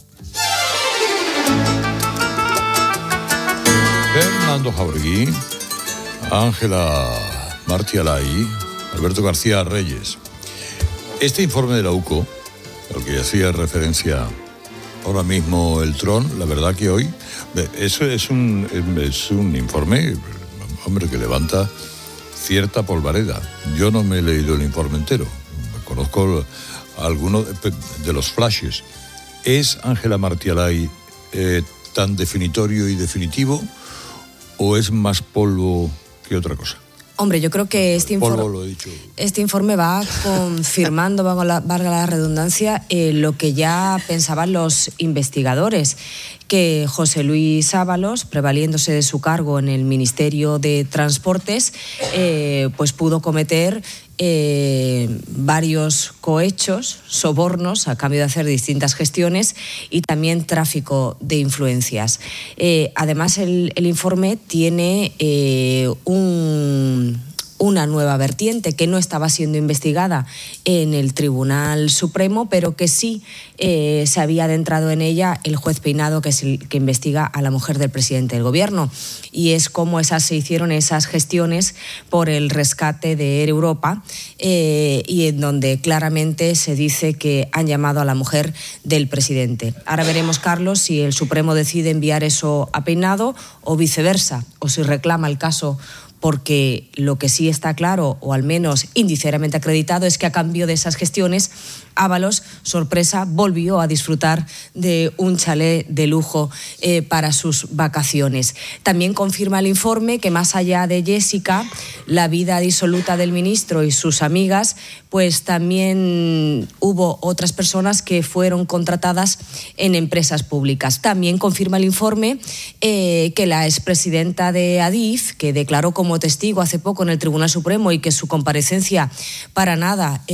Fernando Jauregui, Ángela Martialay, Alberto García Reyes. Este informe de la U C O, al que hacía referencia ahora mismo el Tron, la verdad que hoy, eso es un, es un informe, hombre, que levanta cierta polvareda. Yo no me he leído el informe entero, conozco algunos de los flashes. ¿Es Ángela Martialay eh, tan definitorio y definitivo o es más polvo que otra cosa? Hombre, yo creo que este, infor- este informe va confirmando, valga la, valga la redundancia, eh, lo que ya pensaban los investigadores, que José Luis Ábalos, prevaliéndose de su cargo en el Ministerio de Transportes, eh, pues pudo cometer eh, varios cohechos, sobornos a cambio de hacer distintas gestiones y también tráfico de influencias. Eh, además, el, el informe tiene eh, un... una nueva vertiente que no estaba siendo investigada en el Tribunal Supremo, pero que sí eh, se había adentrado en ella el juez Peinado, que es el que investiga a la mujer del presidente del Gobierno. Y es cómo esas, se hicieron esas gestiones por el rescate de Air Europa, eh, y en donde claramente se dice que han llamado a la mujer del presidente. Ahora veremos, Carlos, si el Supremo decide enviar eso a Peinado o viceversa, o si reclama el caso porque lo que sí está claro, o al menos indiciariamente acreditado, es que a cambio de esas gestiones, Ábalos, sorpresa, volvió a disfrutar de un chalet de lujo eh, para sus vacaciones. También confirma el informe que más allá de Jessica, la vida disoluta del ministro y sus amigas, pues también hubo otras personas que fueron contratadas en empresas públicas. También confirma el informe eh, que la expresidenta de Adif, que declaró como testigo hace poco en el Tribunal Supremo y que su comparecencia para nada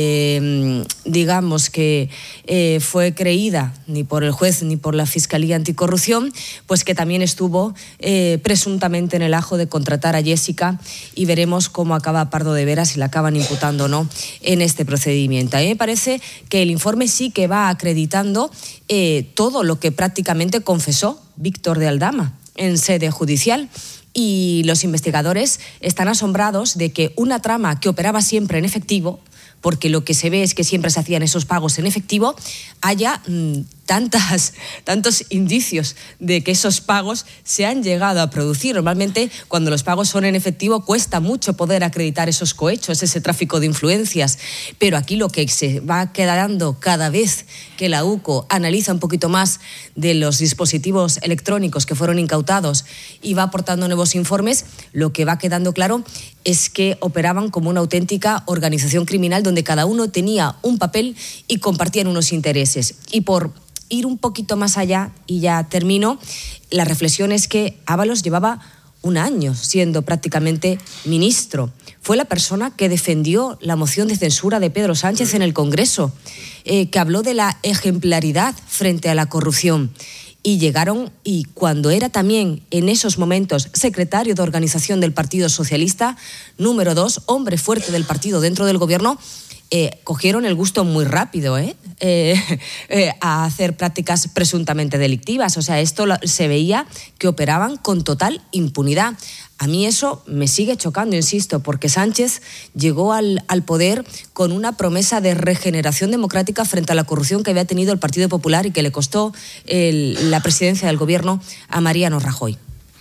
eh, digamos que eh, fue creída ni por el juez ni por la Fiscalía Anticorrupción, pues que también estuvo eh, presuntamente en el ajo de contratar a Jessica, y veremos cómo acaba Pardo de Vera, si la acaban imputando o no en este procedimiento. A mí me parece que el informe sí que va acreditando eh, todo lo que prácticamente confesó Víctor de Aldama en sede judicial. Y los investigadores están asombrados de que una trama que operaba siempre en efectivo, porque lo que se ve es que siempre se hacían esos pagos en efectivo, haya mmm, tantas, tantos indicios de que esos pagos se han llegado a producir. Normalmente, cuando los pagos son en efectivo, cuesta mucho poder acreditar esos cohechos, ese tráfico de influencias. Pero aquí lo que se va quedando cada vez que la UCO analiza un poquito más de los dispositivos electrónicos que fueron incautados y va aportando nuevos informes, lo que va quedando claro es que operaban como una auténtica organización criminal donde cada uno tenía un papel y compartían unos intereses. Y por ir un poquito más allá, y ya termino, la reflexión es que Ábalos llevaba un año siendo prácticamente ministro. Fue la persona que defendió la moción de censura de Pedro Sánchez en el Congreso, eh, que habló de la ejemplaridad frente a la corrupción. Y llegaron, y cuando era también en esos momentos secretario de organización del Partido Socialista, número dos, hombre fuerte del partido dentro del gobierno, eh, cogieron el gusto muy rápido ¿eh? Eh, eh, a hacer prácticas presuntamente delictivas. O sea, esto lo, se veía que operaban con total impunidad. A mí eso me sigue chocando, insisto, porque Sánchez llegó al, al poder con una promesa de regeneración democrática frente a la corrupción que había tenido el Partido Popular y que le costó el, la presidencia del gobierno a Mariano Rajoy.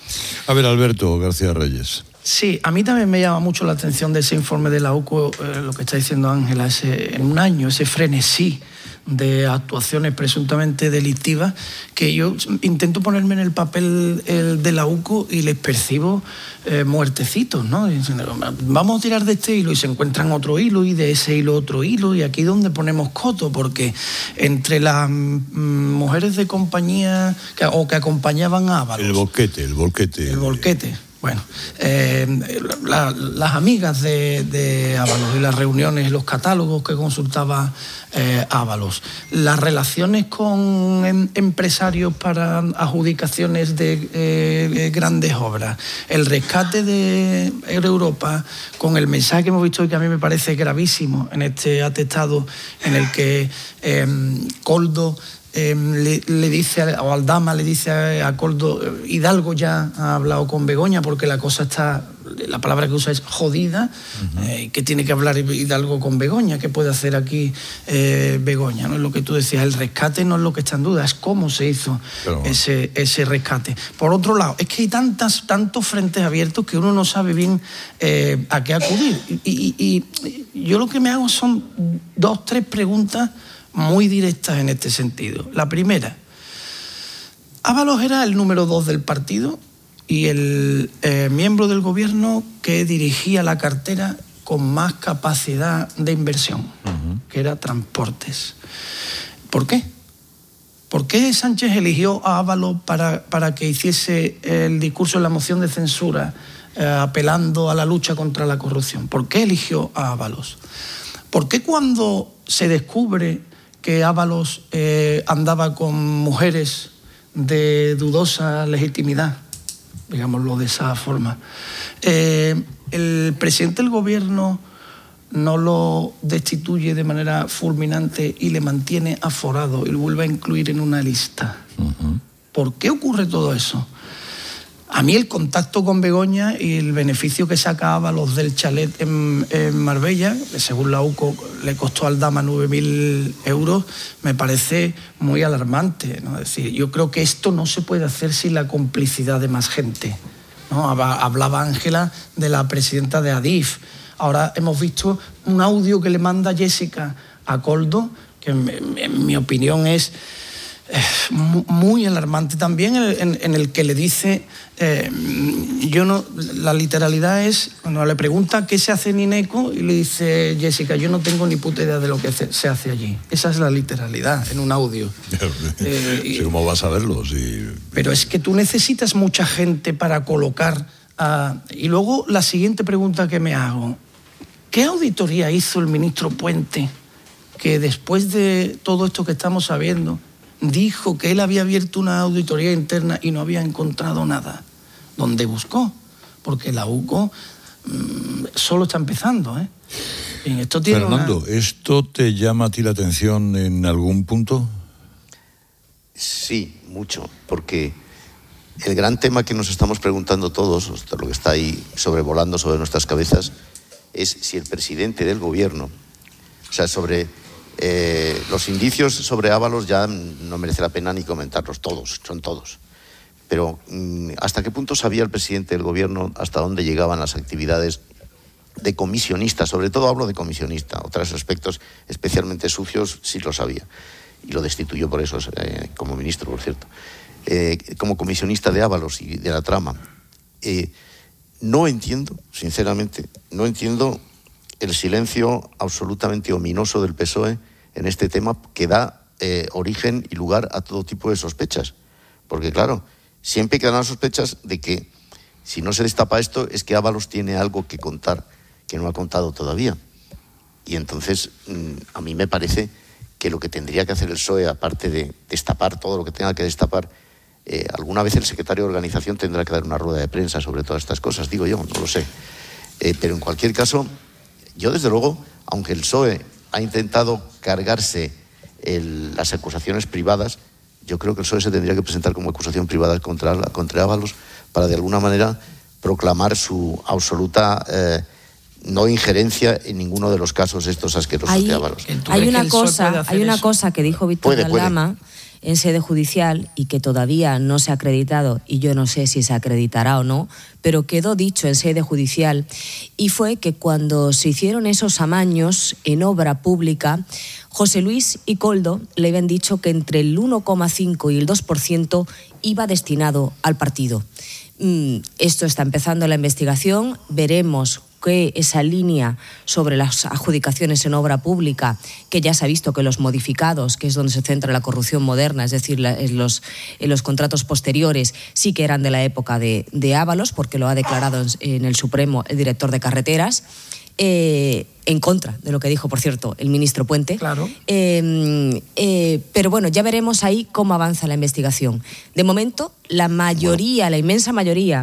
A ver, Alberto García Reyes. Sí, a mí también me llama mucho la atención de ese informe de la UCO, eh, lo que está diciendo Ángela, ese, en un año, ese frenesí de actuaciones presuntamente delictivas, que yo intento ponerme en el papel el de la UCO y les percibo eh, muertecitos, ¿no? Dicen, vamos a tirar de este hilo, y se encuentran otro hilo, y de ese hilo otro hilo, y aquí donde ponemos coto, porque entre las mm, mujeres de compañía que, o que acompañaban a Ábalos... El volquete, el volquete. El volquete. Bueno, eh, la, las amigas de, de Ábalos y las reuniones y los catálogos que consultaba eh, Ábalos, las relaciones con em, empresarios para adjudicaciones de eh, grandes obras, el rescate de Europa con el mensaje que hemos visto hoy, que a mí me parece gravísimo en este atestado en el que eh, Koldo Eh, le, le dice, o Aldama le dice a, a Koldo, Hidalgo ya ha hablado con Begoña porque la cosa está, la palabra que usa es jodida, uh-huh. eh, que tiene que hablar Hidalgo con Begoña, ¿qué puede hacer aquí eh, Begoña? ¿No? Es lo que tú decías, el rescate no es lo que está en duda, es cómo se hizo Pero... ese, ese rescate. Por otro lado, es que hay tantas, tantos frentes abiertos que uno no sabe bien eh, a qué acudir. Y, y, y yo lo que me hago son dos, tres preguntas muy directas en este sentido. La primera, Ábalos era el número dos del partido y el eh, miembro del gobierno que dirigía la cartera con más capacidad de inversión, uh-huh. que era Transportes. ¿Por qué? ¿Por qué Sánchez eligió a Ábalos para, para que hiciese el discurso en la moción de censura eh, apelando a la lucha contra la corrupción? ¿Por qué eligió a Ábalos? ¿Por qué cuando se descubre que Ábalos eh, andaba con mujeres de dudosa legitimidad, digámoslo de esa forma, eh, el presidente del gobierno no lo destituye de manera fulminante y le mantiene aforado y lo vuelve a incluir en una lista? Uh-huh. ¿Por qué ocurre todo eso? A mí el contacto con Begoña y el beneficio que saca Ábalos del chalet en, en Marbella, que según la UCO le costó al Aldama nueve mil euros, me parece muy alarmante, ¿no? Es decir, yo creo que esto no se puede hacer sin la complicidad de más gente. ¿no? Hablaba Ángela de la presidenta de Adif. Ahora hemos visto un audio que le manda Jessica a Koldo, que en, en mi opinión es eh, muy alarmante también, en, en, en el que le dice, eh, yo no, la literalidad es, cuando le pregunta qué se hace en INECO, y le dice Jessica, yo no tengo ni puta idea de lo que se, se hace allí. Esa es la literalidad, en un audio. eh, y, ¿Cómo vas a verlo? Si... Pero es que tú necesitas mucha gente para colocar... Uh, y luego la siguiente pregunta que me hago, ¿qué auditoría hizo el ministro Puente que después de todo esto que estamos sabiendo dijo que él había abierto una auditoría interna y no había encontrado nada? ¿Dónde buscó? Porque la U C O mmm, solo está empezando, ¿eh? Bien, esto tiene Fernando, una... ¿esto te llama a ti la atención en algún punto? Sí, mucho, porque el gran tema que nos estamos preguntando todos, lo que está ahí sobrevolando sobre nuestras cabezas, es si el presidente del gobierno, o sea, sobre eh, los indicios sobre Ábalos ya no merece la pena ni comentarlos, todos, son todos. Pero mmm, ¿hasta qué punto sabía el presidente del gobierno hasta dónde llegaban las actividades de comisionista? Sobre todo hablo de comisionista, otros aspectos especialmente sucios sí lo sabía. Y lo destituyó por eso, eh, como ministro, por cierto. Eh, como comisionista de Ábalos y de la trama. Eh, no entiendo, sinceramente, no entiendo el silencio absolutamente ominoso del P S O E en este tema que da eh, origen y lugar a todo tipo de sospechas. Porque, claro, siempre quedan las sospechas de que si no se destapa esto es que Ábalos tiene algo que contar que no ha contado todavía. Y entonces, mmm, a mí me parece que lo que tendría que hacer el P S O E, aparte de destapar todo lo que tenga que destapar, eh, alguna vez el secretario de organización tendrá que dar una rueda de prensa sobre todas estas cosas, digo yo, no lo sé. Eh, pero en cualquier caso, yo desde luego, aunque el P S O E ha intentado cargarse el, las acusaciones privadas, yo creo que el P S O E se tendría que presentar como acusación privada contra, contra Ábalos para de alguna manera proclamar su absoluta... Eh, no injerencia en ninguno de los casos estos asquerosos hay, de Ábalos. Hay una cosa, hay una cosa que dijo Víctor Aldama en sede judicial y que todavía no se ha acreditado, y yo no sé si se acreditará o no, pero quedó dicho en sede judicial, y fue que cuando se hicieron esos amaños en obra pública, José Luis y Koldo le habían dicho que entre el uno coma cinco y el dos por ciento iba destinado al partido. Esto está empezando la investigación, veremos que esa línea sobre las adjudicaciones en obra pública, que ya se ha visto que los modificados, que es donde se centra la corrupción moderna, es decir, la, en, los, en los contratos posteriores, sí que eran de la época de, de Ábalos, porque lo ha declarado en, en el Supremo el director de carreteras, eh, en contra de lo que dijo, por cierto, el ministro Puente. Claro. Eh, eh, pero bueno, ya veremos ahí cómo avanza la investigación. De momento, la mayoría, bueno. la inmensa mayoría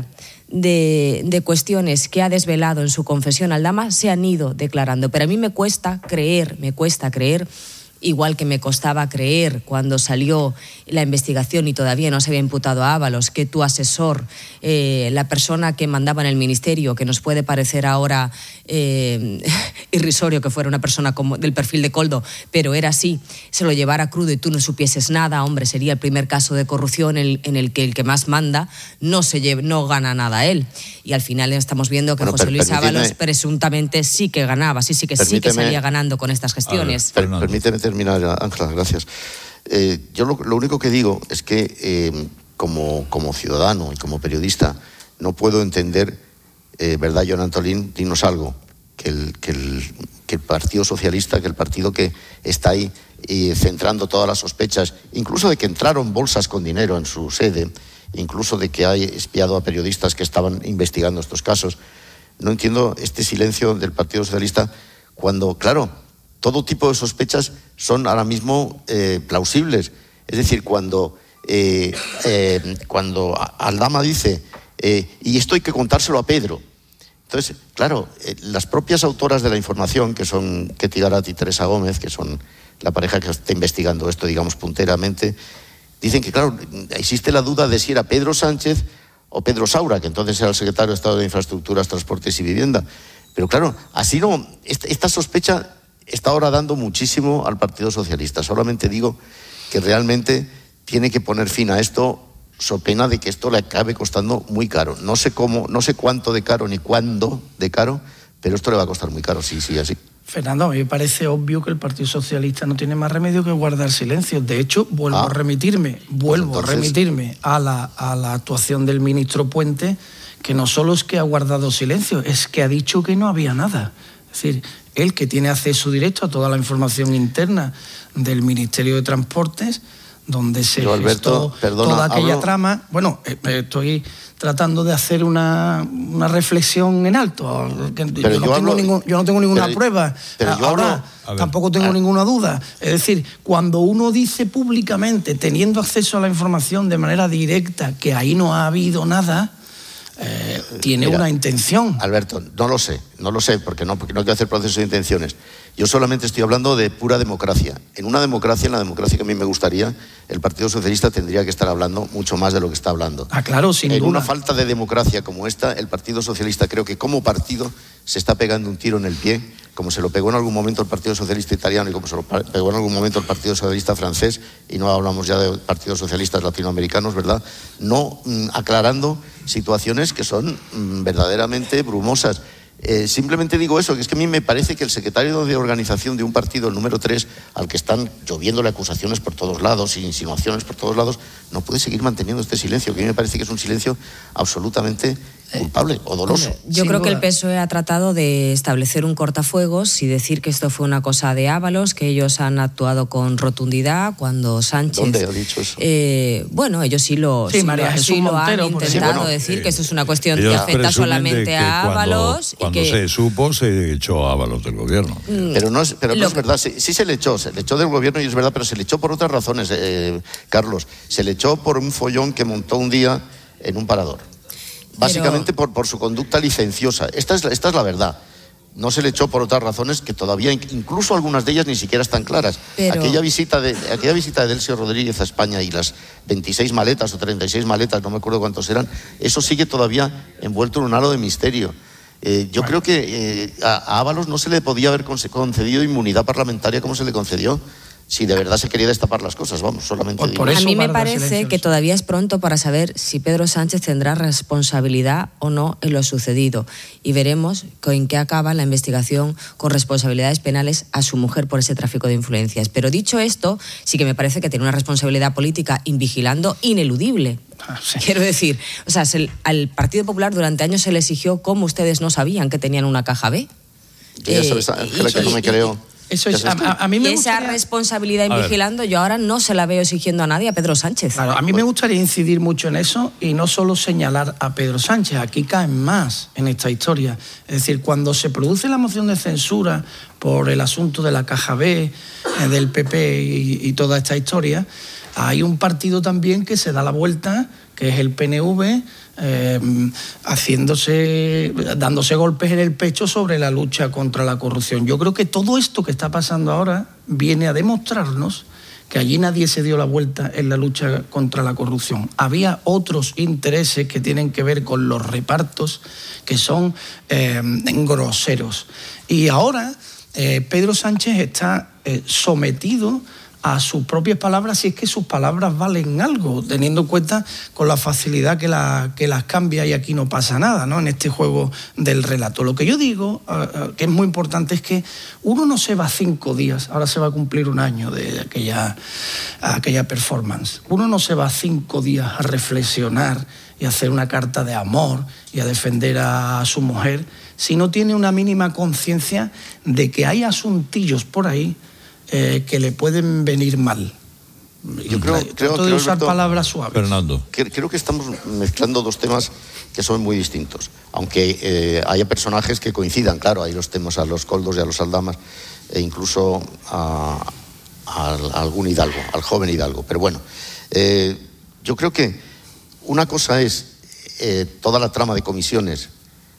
de, de cuestiones que ha desvelado en su confesión Aldama se han ido declarando. Pero a mí me cuesta creer, me cuesta creer, igual que me costaba creer cuando salió la investigación y todavía no se había imputado a Ábalos, que tu asesor, eh, la persona que mandaba en el ministerio, que nos puede parecer ahora eh, irrisorio que fuera una persona como del perfil de Koldo, pero era así, se lo llevara crudo y tú no supieses nada, hombre, sería el primer caso de corrupción en, en el que el que más manda no, se lleve, no gana nada él. Y al final estamos viendo que bueno, José Luis Ábalos presuntamente sí que ganaba, sí, sí que sí que salía ganando con estas gestiones. Ver, per, permíteme terminar, Ángela, gracias. Eh, yo lo, lo único que digo es que eh, como, como ciudadano y como periodista no puedo entender, eh, ¿verdad, John Antolín? Dinos algo, que el, que, el, que el Partido Socialista, que el partido que está ahí eh, centrando todas las sospechas, incluso de que entraron bolsas con dinero en su sede, incluso de que hay espiado a periodistas que estaban investigando estos casos. No entiendo este silencio del Partido Socialista cuando, claro, todo tipo de sospechas son ahora mismo eh, plausibles. Es decir, cuando, eh, eh, cuando Aldama dice, eh, y esto hay que contárselo a Pedro. Entonces, claro, eh, las propias autoras de la información, que son Ketty Garat y Teresa Gómez, que son la pareja que está investigando esto, digamos, punteramente, dicen que, claro, existe la duda de si era Pedro Sánchez o Pedro Saura, que entonces era el secretario de Estado de Infraestructuras, Transportes y Vivienda. Pero claro, así no, esta, esta sospecha está ahora dando muchísimo al Partido Socialista. Solamente digo que realmente tiene que poner fin a esto so pena de que esto le acabe costando muy caro. No sé cómo, no sé cuánto de caro ni cuándo de caro, pero esto le va a costar muy caro, sí, sí, así. Fernando, a mí me parece obvio que el Partido Socialista no tiene más remedio que guardar silencio. De hecho, vuelvo ah, a remitirme, vuelvo pues entonces... a remitirme a la, a la actuación del ministro Puente, que no solo es que ha guardado silencio, es que ha dicho que no había nada. Es decir, él, que tiene acceso directo a toda la información interna del Ministerio de Transportes, donde se Yo, Alberto, gestó perdona, toda aquella hablo... trama. Bueno, eh, estoy tratando de hacer una, una reflexión en alto. Yo, yo, no, hablo... tengo ningún, yo no tengo ninguna pero, prueba. Pero Ahora, hablo... tampoco tengo ah. ninguna duda. Es decir, cuando uno dice públicamente, teniendo acceso a la información de manera directa, que ahí no ha habido nada... Eh, tiene Mira, una intención. Alberto, no lo sé, no lo sé, porque no, porque no quiero hacer proceso de intenciones. Yo solamente estoy hablando de pura democracia. En una democracia, en la democracia que a mí me gustaría, el Partido Socialista tendría que estar hablando mucho más de lo que está hablando. Ah, claro, sin en duda. una falta de democracia como esta, el Partido Socialista creo que como partido se está pegando un tiro en el pie, como se lo pegó en algún momento el Partido Socialista italiano y como se lo pegó en algún momento el Partido Socialista francés, y no hablamos ya de partidos socialistas latinoamericanos, ¿verdad? No mm, aclarando situaciones que son mm, verdaderamente brumosas. Eh, simplemente digo eso, que es que a mí me parece que el secretario de organización de un partido, el número tres, al que están lloviéndole acusaciones por todos lados, insinuaciones por todos lados, no puede seguir manteniendo este silencio, que a mí me parece que es un silencio absolutamente culpable o doloso. Yo Sin creo duda. que el P S O E ha tratado de establecer un cortafuegos y decir que esto fue una cosa de Ábalos, que ellos han actuado con rotundidad cuando Sánchez... ¿Dónde ha dicho eso? Eh, bueno, ellos sí lo, sí, sí María lo, Jesús sí lo Montero, han intentado sí, bueno, decir, eh, que eso es una cuestión que afecta solamente a Ábalos. Cuando, y que... cuando se supo, se echó a Ábalos del gobierno. Mm, pero no es, pero no lo... es verdad, sí, sí se le echó, se le echó del gobierno y es verdad, pero se le echó por otras razones, eh, Carlos. Se le echó por un follón que montó un día en un parador. Básicamente Pero... por, por su conducta licenciosa. Esta es, esta es la verdad. No se le echó por otras razones que todavía, incluso algunas de ellas ni siquiera están claras. Pero... Aquella visita de aquella visita de Delcio Rodríguez a España y las veintiséis maletas o treinta y seis maletas, no me acuerdo cuántos eran, eso sigue todavía envuelto en un halo de misterio. Eh, yo bueno. creo que eh, a, a Ábalos no se le podía haber concedido inmunidad parlamentaria como se le concedió. Si de verdad se quería destapar las cosas, vamos, solamente por, digo. por eso, a mí me parece que todavía es pronto para saber si Pedro Sánchez tendrá responsabilidad o no en lo sucedido. Y veremos en qué acaba la investigación con responsabilidades penales a su mujer por ese tráfico de influencias. Pero dicho esto, sí que me parece que tiene una responsabilidad política invigilando ineludible. Ah, sí. Quiero decir, o sea, se, al Partido Popular durante años se le exigió cómo ustedes no sabían que tenían una caja B. Yo ya sabes, Ángela, eh, que no me creo... Eso es, a, a mí me esa gustaría... responsabilidad invigilando, yo ahora no se la veo exigiendo a nadie, a Pedro Sánchez. Claro, a mí me gustaría incidir mucho en eso y no solo señalar a Pedro Sánchez, aquí caen más en esta historia. Es decir, cuando se produce la moción de censura por el asunto de la caja B, eh, del P P y, y toda esta historia, hay un partido también que se da la vuelta, que es el P N V, eh, haciéndose, dándose golpes en el pecho sobre la lucha contra la corrupción. Yo creo que todo esto que está pasando ahora viene a demostrarnos que allí nadie se dio la vuelta en la lucha contra la corrupción. Había otros intereses que tienen que ver con los repartos que son eh, groseros. Y ahora eh, Pedro Sánchez está eh, sometido a sus propias palabras, si es que sus palabras valen algo, teniendo en cuenta con la facilidad que, la, que las cambia y aquí no pasa nada, ¿no?, en este juego del relato. Lo que yo digo, uh, que es muy importante, es que uno no se va cinco días, ahora se va a cumplir un año de aquella, aquella performance, uno no se va cinco días a reflexionar y a hacer una carta de amor y a defender a su mujer si no tiene una mínima conciencia de que hay asuntillos por ahí Eh, que le pueden venir mal. Yo creo, creo, de creo usar Alberto, palabras suaves. Fernando. Creo, creo que estamos mezclando dos temas que son muy distintos. Aunque eh, haya personajes que coincidan, claro, ahí los tenemos a los Coldos y a los Aldamas, e incluso a, a, a algún Hidalgo, al joven Hidalgo. Pero bueno, eh, yo creo que una cosa es eh, toda la trama de comisiones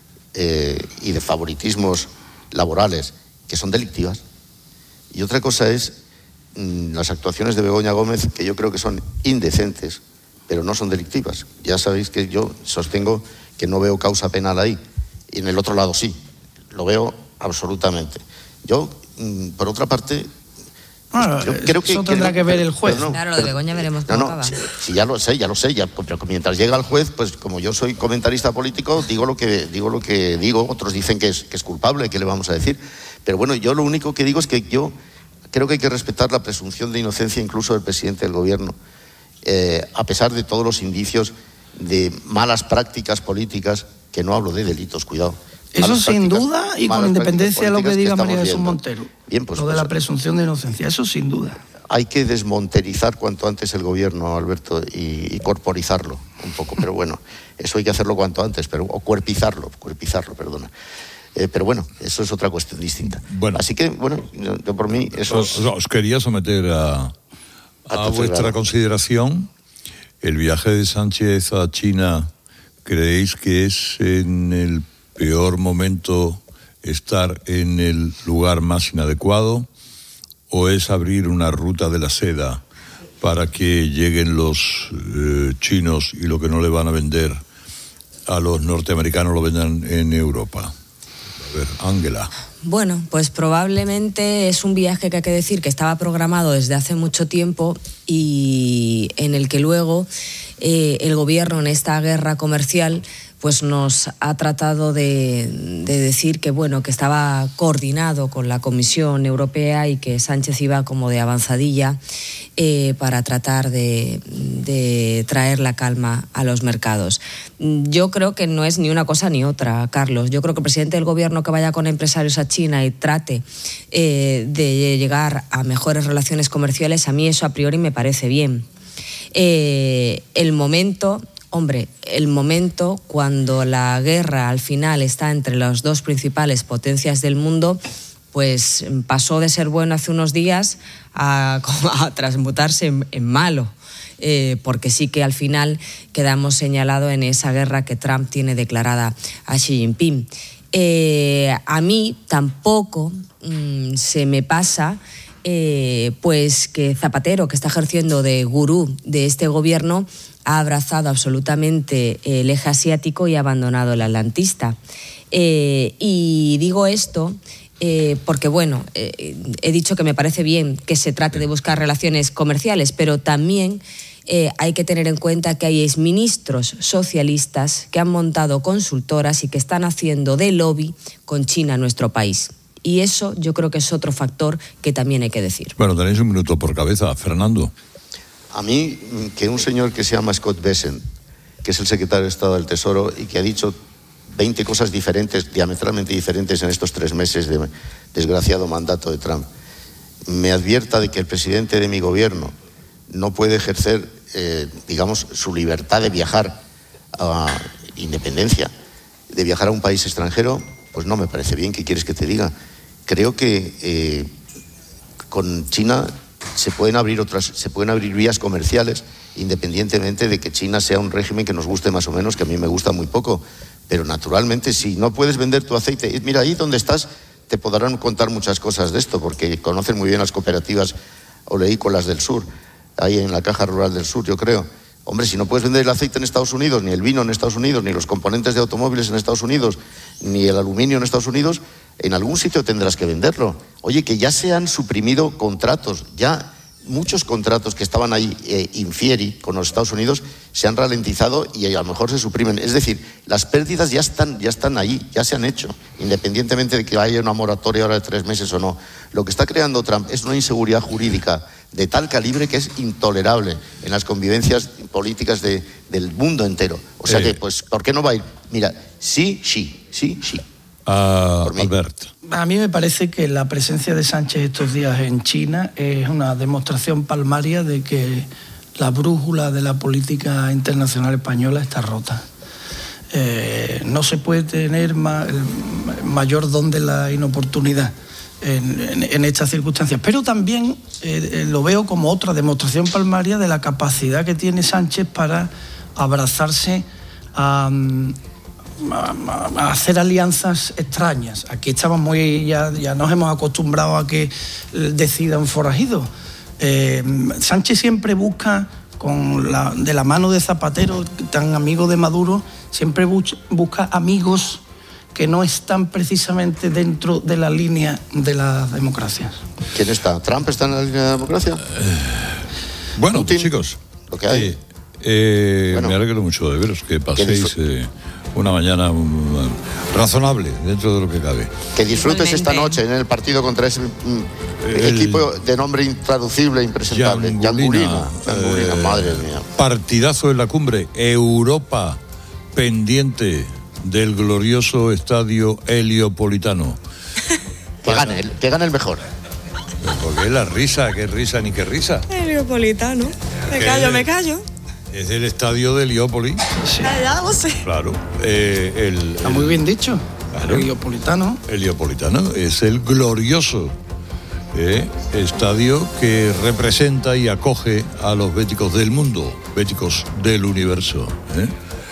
eh, y de favoritismos laborales que son delictivas. Y otra cosa es mmm, las actuaciones de Begoña Gómez, que yo creo que son indecentes, pero no son delictivas. Ya sabéis que yo sostengo que no veo causa penal ahí. Y en el otro lado sí, lo veo absolutamente. Yo, mmm, por otra parte, Bueno, yo creo que, eso tendrá que, que ver el juez. No, claro, lo de Begoña veremos cómo no, acaba. Sí, sí, ya lo sé, ya lo sé, ya, pero mientras llega el juez, pues como yo soy comentarista político, digo lo que digo, lo que digo otros dicen que es, que es culpable, ¿qué le vamos a decir? Pero bueno, yo lo único que digo es que yo creo que hay que respetar la presunción de inocencia incluso del presidente del gobierno, eh, a pesar de todos los indicios de malas prácticas políticas, que no hablo de delitos, cuidado. Eso sin duda, y con independencia de lo que diga María Jesús Montero. Bien, pues, lo de pues, la presunción de inocencia, eso sin duda. Hay que desmonterizar cuanto antes el gobierno, Alberto, y, y corporizarlo un poco, pero bueno, eso hay que hacerlo cuanto antes, pero, o cuerpizarlo, cuerpizarlo, perdona. Eh, pero bueno, eso es otra cuestión distinta. Bueno, así que, bueno, yo, yo por mí eso os, os quería someter a, a vuestra consideración el viaje de Sánchez a China. ¿Creéis que es en el peor momento estar en el lugar más inadecuado, o es abrir una ruta de la seda para que lleguen los eh, chinos y lo que no le van a vender a los norteamericanos lo vendan en Europa? A ver, Ángela. Bueno, pues probablemente es un viaje que hay que decir que estaba programado desde hace mucho tiempo y en el que luego eh, el gobierno en esta guerra comercial pues nos ha tratado de, de decir que bueno, que estaba coordinado con la Comisión Europea y que Sánchez iba como de avanzadilla eh, para tratar de, de traer la calma a los mercados. Yo creo que no es ni una cosa ni otra, Carlos. Yo creo que el presidente del gobierno que vaya con empresarios a China y trate eh, de llegar a mejores relaciones comerciales, a mí eso a priori me parece bien. Eh, el momento... Hombre, el momento cuando la guerra al final está entre las dos principales potencias del mundo, pues pasó de ser bueno hace unos días a, a transmutarse en, en malo, eh, porque sí que al final quedamos señalados en esa guerra que Trump tiene declarada a Xi Jinping. Eh, a mí tampoco mmm, se me pasa... Eh, pues que Zapatero, que está ejerciendo de gurú de este gobierno, ha abrazado absolutamente el eje asiático y ha abandonado el atlantista. Eh, y digo esto eh, porque, bueno, eh, he dicho que me parece bien que se trate de buscar relaciones comerciales, pero también eh, hay que tener en cuenta que hay exministros socialistas que han montado consultoras y que están haciendo de lobby con China en nuestro país. Y eso yo creo que es otro factor que también hay que decir. Bueno, tenéis un minuto por cabeza. Fernando. A mí, que un señor que se llama Scott Bessent, que es el secretario de Estado del Tesoro y que ha dicho veinte cosas diferentes, diametralmente diferentes en estos tres meses de desgraciado mandato de Trump, me advierta de que el presidente de mi gobierno no puede ejercer, eh, digamos, su libertad de viajar a independencia, de viajar a un país extranjero, pues no me parece bien. ¿Qué quieres que te diga? Creo que eh, con China se pueden abrir otras, se pueden abrir vías comerciales, independientemente de que China sea un régimen que nos guste más o menos, que a mí me gusta muy poco. Pero naturalmente, si no puedes vender tu aceite, mira, ahí donde estás te podrán contar muchas cosas de esto, porque conocen muy bien las cooperativas oleícolas del sur, ahí en la Caja Rural del Sur, yo creo. Hombre, si no puedes vender el aceite en Estados Unidos, ni el vino en Estados Unidos, ni los componentes de automóviles en Estados Unidos, ni el aluminio en Estados Unidos, en algún sitio tendrás que venderlo. Oye, que ya se han suprimido contratos, ya muchos contratos que estaban ahí eh, infieri con los Estados Unidos se han ralentizado y a lo mejor se suprimen. Es decir, las pérdidas ya están, ya están ahí, ya se han hecho, independientemente de que haya una moratoria ahora de tres meses o no. Lo que está creando Trump es una inseguridad jurídica de tal calibre que es intolerable en las convivencias políticas de, del mundo entero. O sea eh. que, pues, ¿por qué no va a ir? Mira, sí, sí, sí, sí. Uh, Albert. A mí me parece que la presencia de Sánchez estos días en China es una demostración palmaria de que la brújula de la política internacional española está rota. Eh, no se puede tener ma- el mayor don de la inoportunidad en, en, en estas circunstancias, pero también eh, lo veo como otra demostración palmaria de la capacidad que tiene Sánchez para abrazarse a... A, a hacer alianzas extrañas. Aquí estamos muy, ya, ya nos hemos acostumbrado a que decidan forajidos. Eh, Sánchez siempre busca, con la, de la mano de Zapatero, tan amigo de Maduro, siempre bu- busca amigos que no están precisamente dentro de la línea de las democracias. ¿Quién está? ¿Trump está en la línea de la democracia? Eh, bueno, Putin, chicos, lo que hay. Eh, eh, bueno, me alegro mucho de veros, que paséis eh, una mañana um, razonable dentro de lo que cabe. Que disfrutes esta noche en el partido contra ese mm, el, equipo de nombre intraducible, impresentable. Yangulina. Yangulina, eh, madre mía. Partidazo en la cumbre. Europa pendiente del glorioso estadio Heliopolitano. Que gane, el, que gane el mejor. Porque es la risa, qué risa ni qué risa. Heliopolitano. Me callo, me callo. Es el estadio de Heliópolis. Sí. Ya lo sé. Claro. Eh, el, Está muy bien dicho. Claro. Heliopolitano. Heliopolitano es el glorioso eh, estadio que representa y acoge a los béticos del mundo, béticos del universo. ¿eh?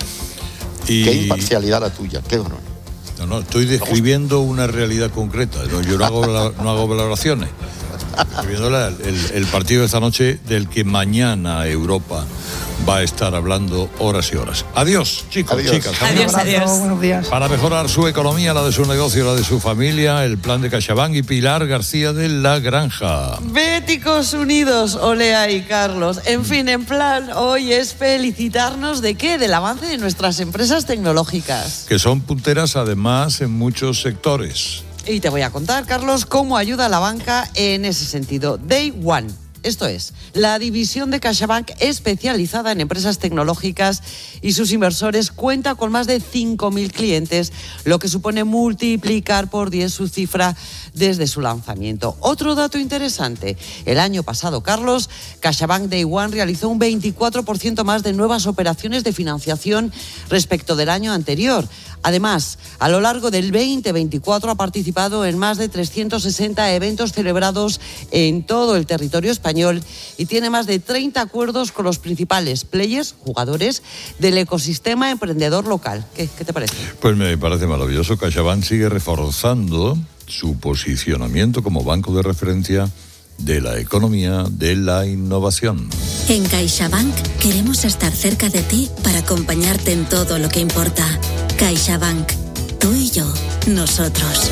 Y... Qué imparcialidad la tuya, qué honor. No, no, estoy describiendo una realidad concreta. No, yo no hago, no hago valoraciones. Estoy viendo la, el, el partido de esta noche del que mañana Europa va a estar hablando horas y horas. Adiós, chicos, adiós. chicas. Adiós, adiós. adiós. Buenos días. Para mejorar su economía, la de su negocio, la de su familia, el plan de CaixaBank y Pilar García de La Granja. Béticos unidos, Olea y Carlos. En fin, en plan, hoy es felicitarnos de qué, del avance de nuestras empresas tecnológicas. Que son punteras además en muchos sectores. Y te voy a contar, Carlos, cómo ayuda a la banca en ese sentido. Day One. Esto es, la división de CaixaBank especializada en empresas tecnológicas y sus inversores cuenta con más de cinco mil clientes, lo que supone multiplicar por diez su cifra desde su lanzamiento. Otro dato interesante, el año pasado, Carlos, CaixaBank Day One realizó un veinticuatro por ciento más de nuevas operaciones de financiación respecto del año anterior. Además, a lo largo del veinte veinticuatro ha participado en más de trescientos sesenta eventos celebrados en todo el territorio español y tiene más de treinta acuerdos con los principales players, jugadores del ecosistema emprendedor local. ¿Qué, qué te parece? Pues me parece maravilloso. CaixaBank sigue reforzando su posicionamiento como banco de referencia de la economía de la innovación. En CaixaBank queremos estar cerca de ti para acompañarte en todo lo que importa. CaixaBank, tú y yo, nosotros.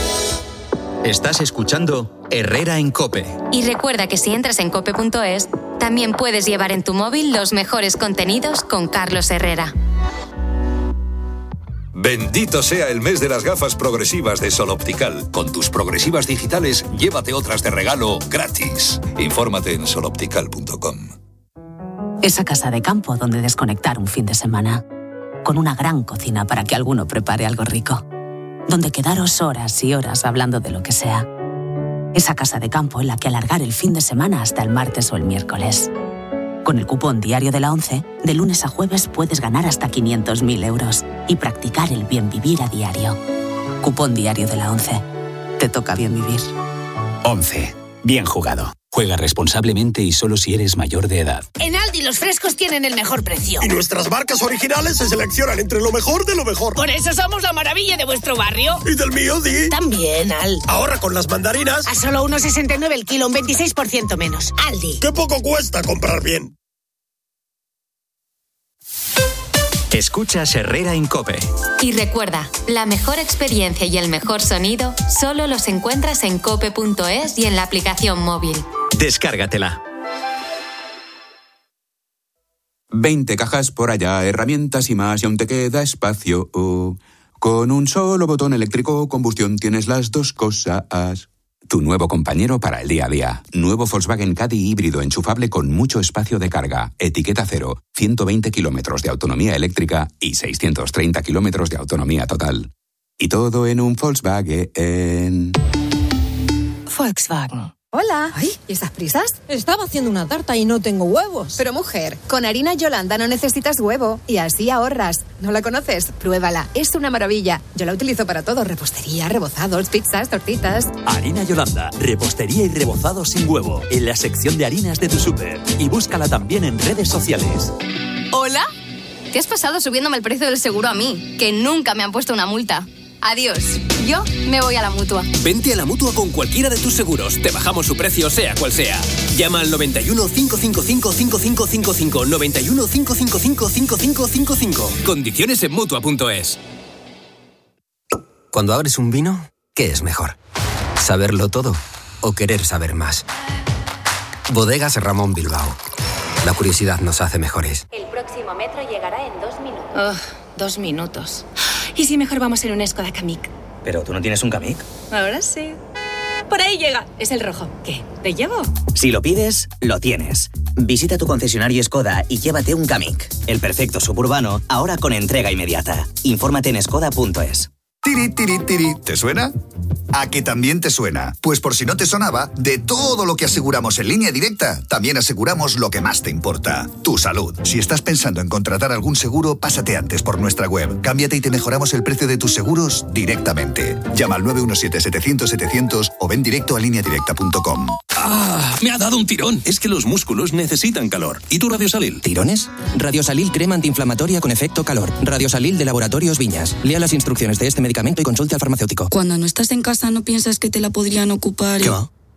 Estás escuchando Herrera en COPE. Y recuerda que si entras en cope punto es, también puedes llevar en tu móvil los mejores contenidos con Carlos Herrera. Bendito sea el mes de las gafas progresivas de Sol Optical. Con tus progresivas digitales, llévate otras de regalo gratis. Infórmate en sol optical punto com. Esa casa de campo donde desconectar un fin de semana. Con una gran cocina para que alguno prepare algo rico. Donde quedaros horas y horas hablando de lo que sea. Esa casa de campo en la que alargar el fin de semana hasta el martes o el miércoles. Con el cupón diario de la ONCE, de lunes a jueves puedes ganar hasta quinientos mil euros y practicar el bien vivir a diario. Cupón diario de la ONCE. Te toca bien vivir. ONCE. Bien jugado. Juega responsablemente y solo si eres mayor de edad. En Aldi los frescos tienen el mejor precio. Y nuestras marcas originales se seleccionan entre lo mejor de lo mejor. Por eso somos la maravilla de vuestro barrio. ¿Y del mío, Di? También, Al. Ahora con las mandarinas... A solo uno sesenta y nueve el kilo, un veintiséis por ciento menos. Aldi. ¡Qué poco cuesta comprar bien! Escuchas Herrera en COPE. Y recuerda, la mejor experiencia y el mejor sonido solo los encuentras en cope punto es y en la aplicación móvil. Descárgatela. veinte cajas por allá, herramientas y más, y aún te queda espacio. Oh. Con un solo botón eléctrico combustión tienes las dos cosas. Tu nuevo compañero para el día a día. Nuevo Volkswagen Caddy híbrido enchufable con mucho espacio de carga. Etiqueta cero. ciento veinte kilómetros de autonomía eléctrica y seiscientos treinta kilómetros de autonomía total. Y todo en un Volkswagen. Volkswagen. Hola. Ay, ¿y esas prisas? Estaba haciendo una tarta y no tengo huevos. Pero mujer, con harina Yolanda no necesitas huevo y así ahorras. ¿No la conoces? Pruébala. Es una maravilla. Yo la utilizo para todo. Repostería, rebozados, pizzas, tortitas. Harina Yolanda. Repostería y rebozado sin huevo. En la sección de harinas de tu súper. Y búscala también en redes sociales. ¿Hola? ¿Qué has pasado subiéndome el precio del seguro a mí? Que nunca me han puesto una multa. Adiós. Yo me voy a la Mutua. Vente a la Mutua con cualquiera de tus seguros. Te bajamos su precio, sea cual sea. Llama al noventa y uno, cinco cinco cinco, cinco cinco cinco cinco. noventa y uno, cinco cinco cinco, cinco cinco cinco cinco. Condiciones en Mutua punto es. Cuando abres un vino, ¿qué es mejor? ¿Saberlo todo o querer saber más? Bodegas Ramón Bilbao. La curiosidad nos hace mejores. El próximo metro llegará en dos minutos. Oh, dos minutos. ¿Y si mejor vamos en un Skoda Kamiq? ¿Pero tú no tienes un Kamiq? Ahora sí. Por ahí llega. Es el rojo. ¿Qué? ¿Te llevo? Si lo pides, lo tienes. Visita tu concesionario Skoda y llévate un Kamiq. El perfecto suburbano, ahora con entrega inmediata. Infórmate en skoda punto es. Tiri, tiri, tiri. ¿Te suena? ¿A que también te suena? Pues por si no te sonaba, de todo lo que aseguramos en Línea Directa, también aseguramos lo que más te importa, tu salud. Si estás pensando en contratar algún seguro, pásate antes por nuestra web. Cámbiate y te mejoramos el precio de tus seguros directamente. Llama al nueve uno siete, setecientos, setecientos o ven directo a línea directa punto com. ¡Ah! Me ha dado un tirón. Es que los músculos necesitan calor. ¿Y tu Radiosalil? ¿Tirones? Radiosalil crema antiinflamatoria con efecto calor. Radiosalil de Laboratorios Viñas. Lea las instrucciones de este medicamento y consulte al farmacéutico. Cuando no estás en casa, ¿no piensas que te la podrían ocupar? ¿Qué va?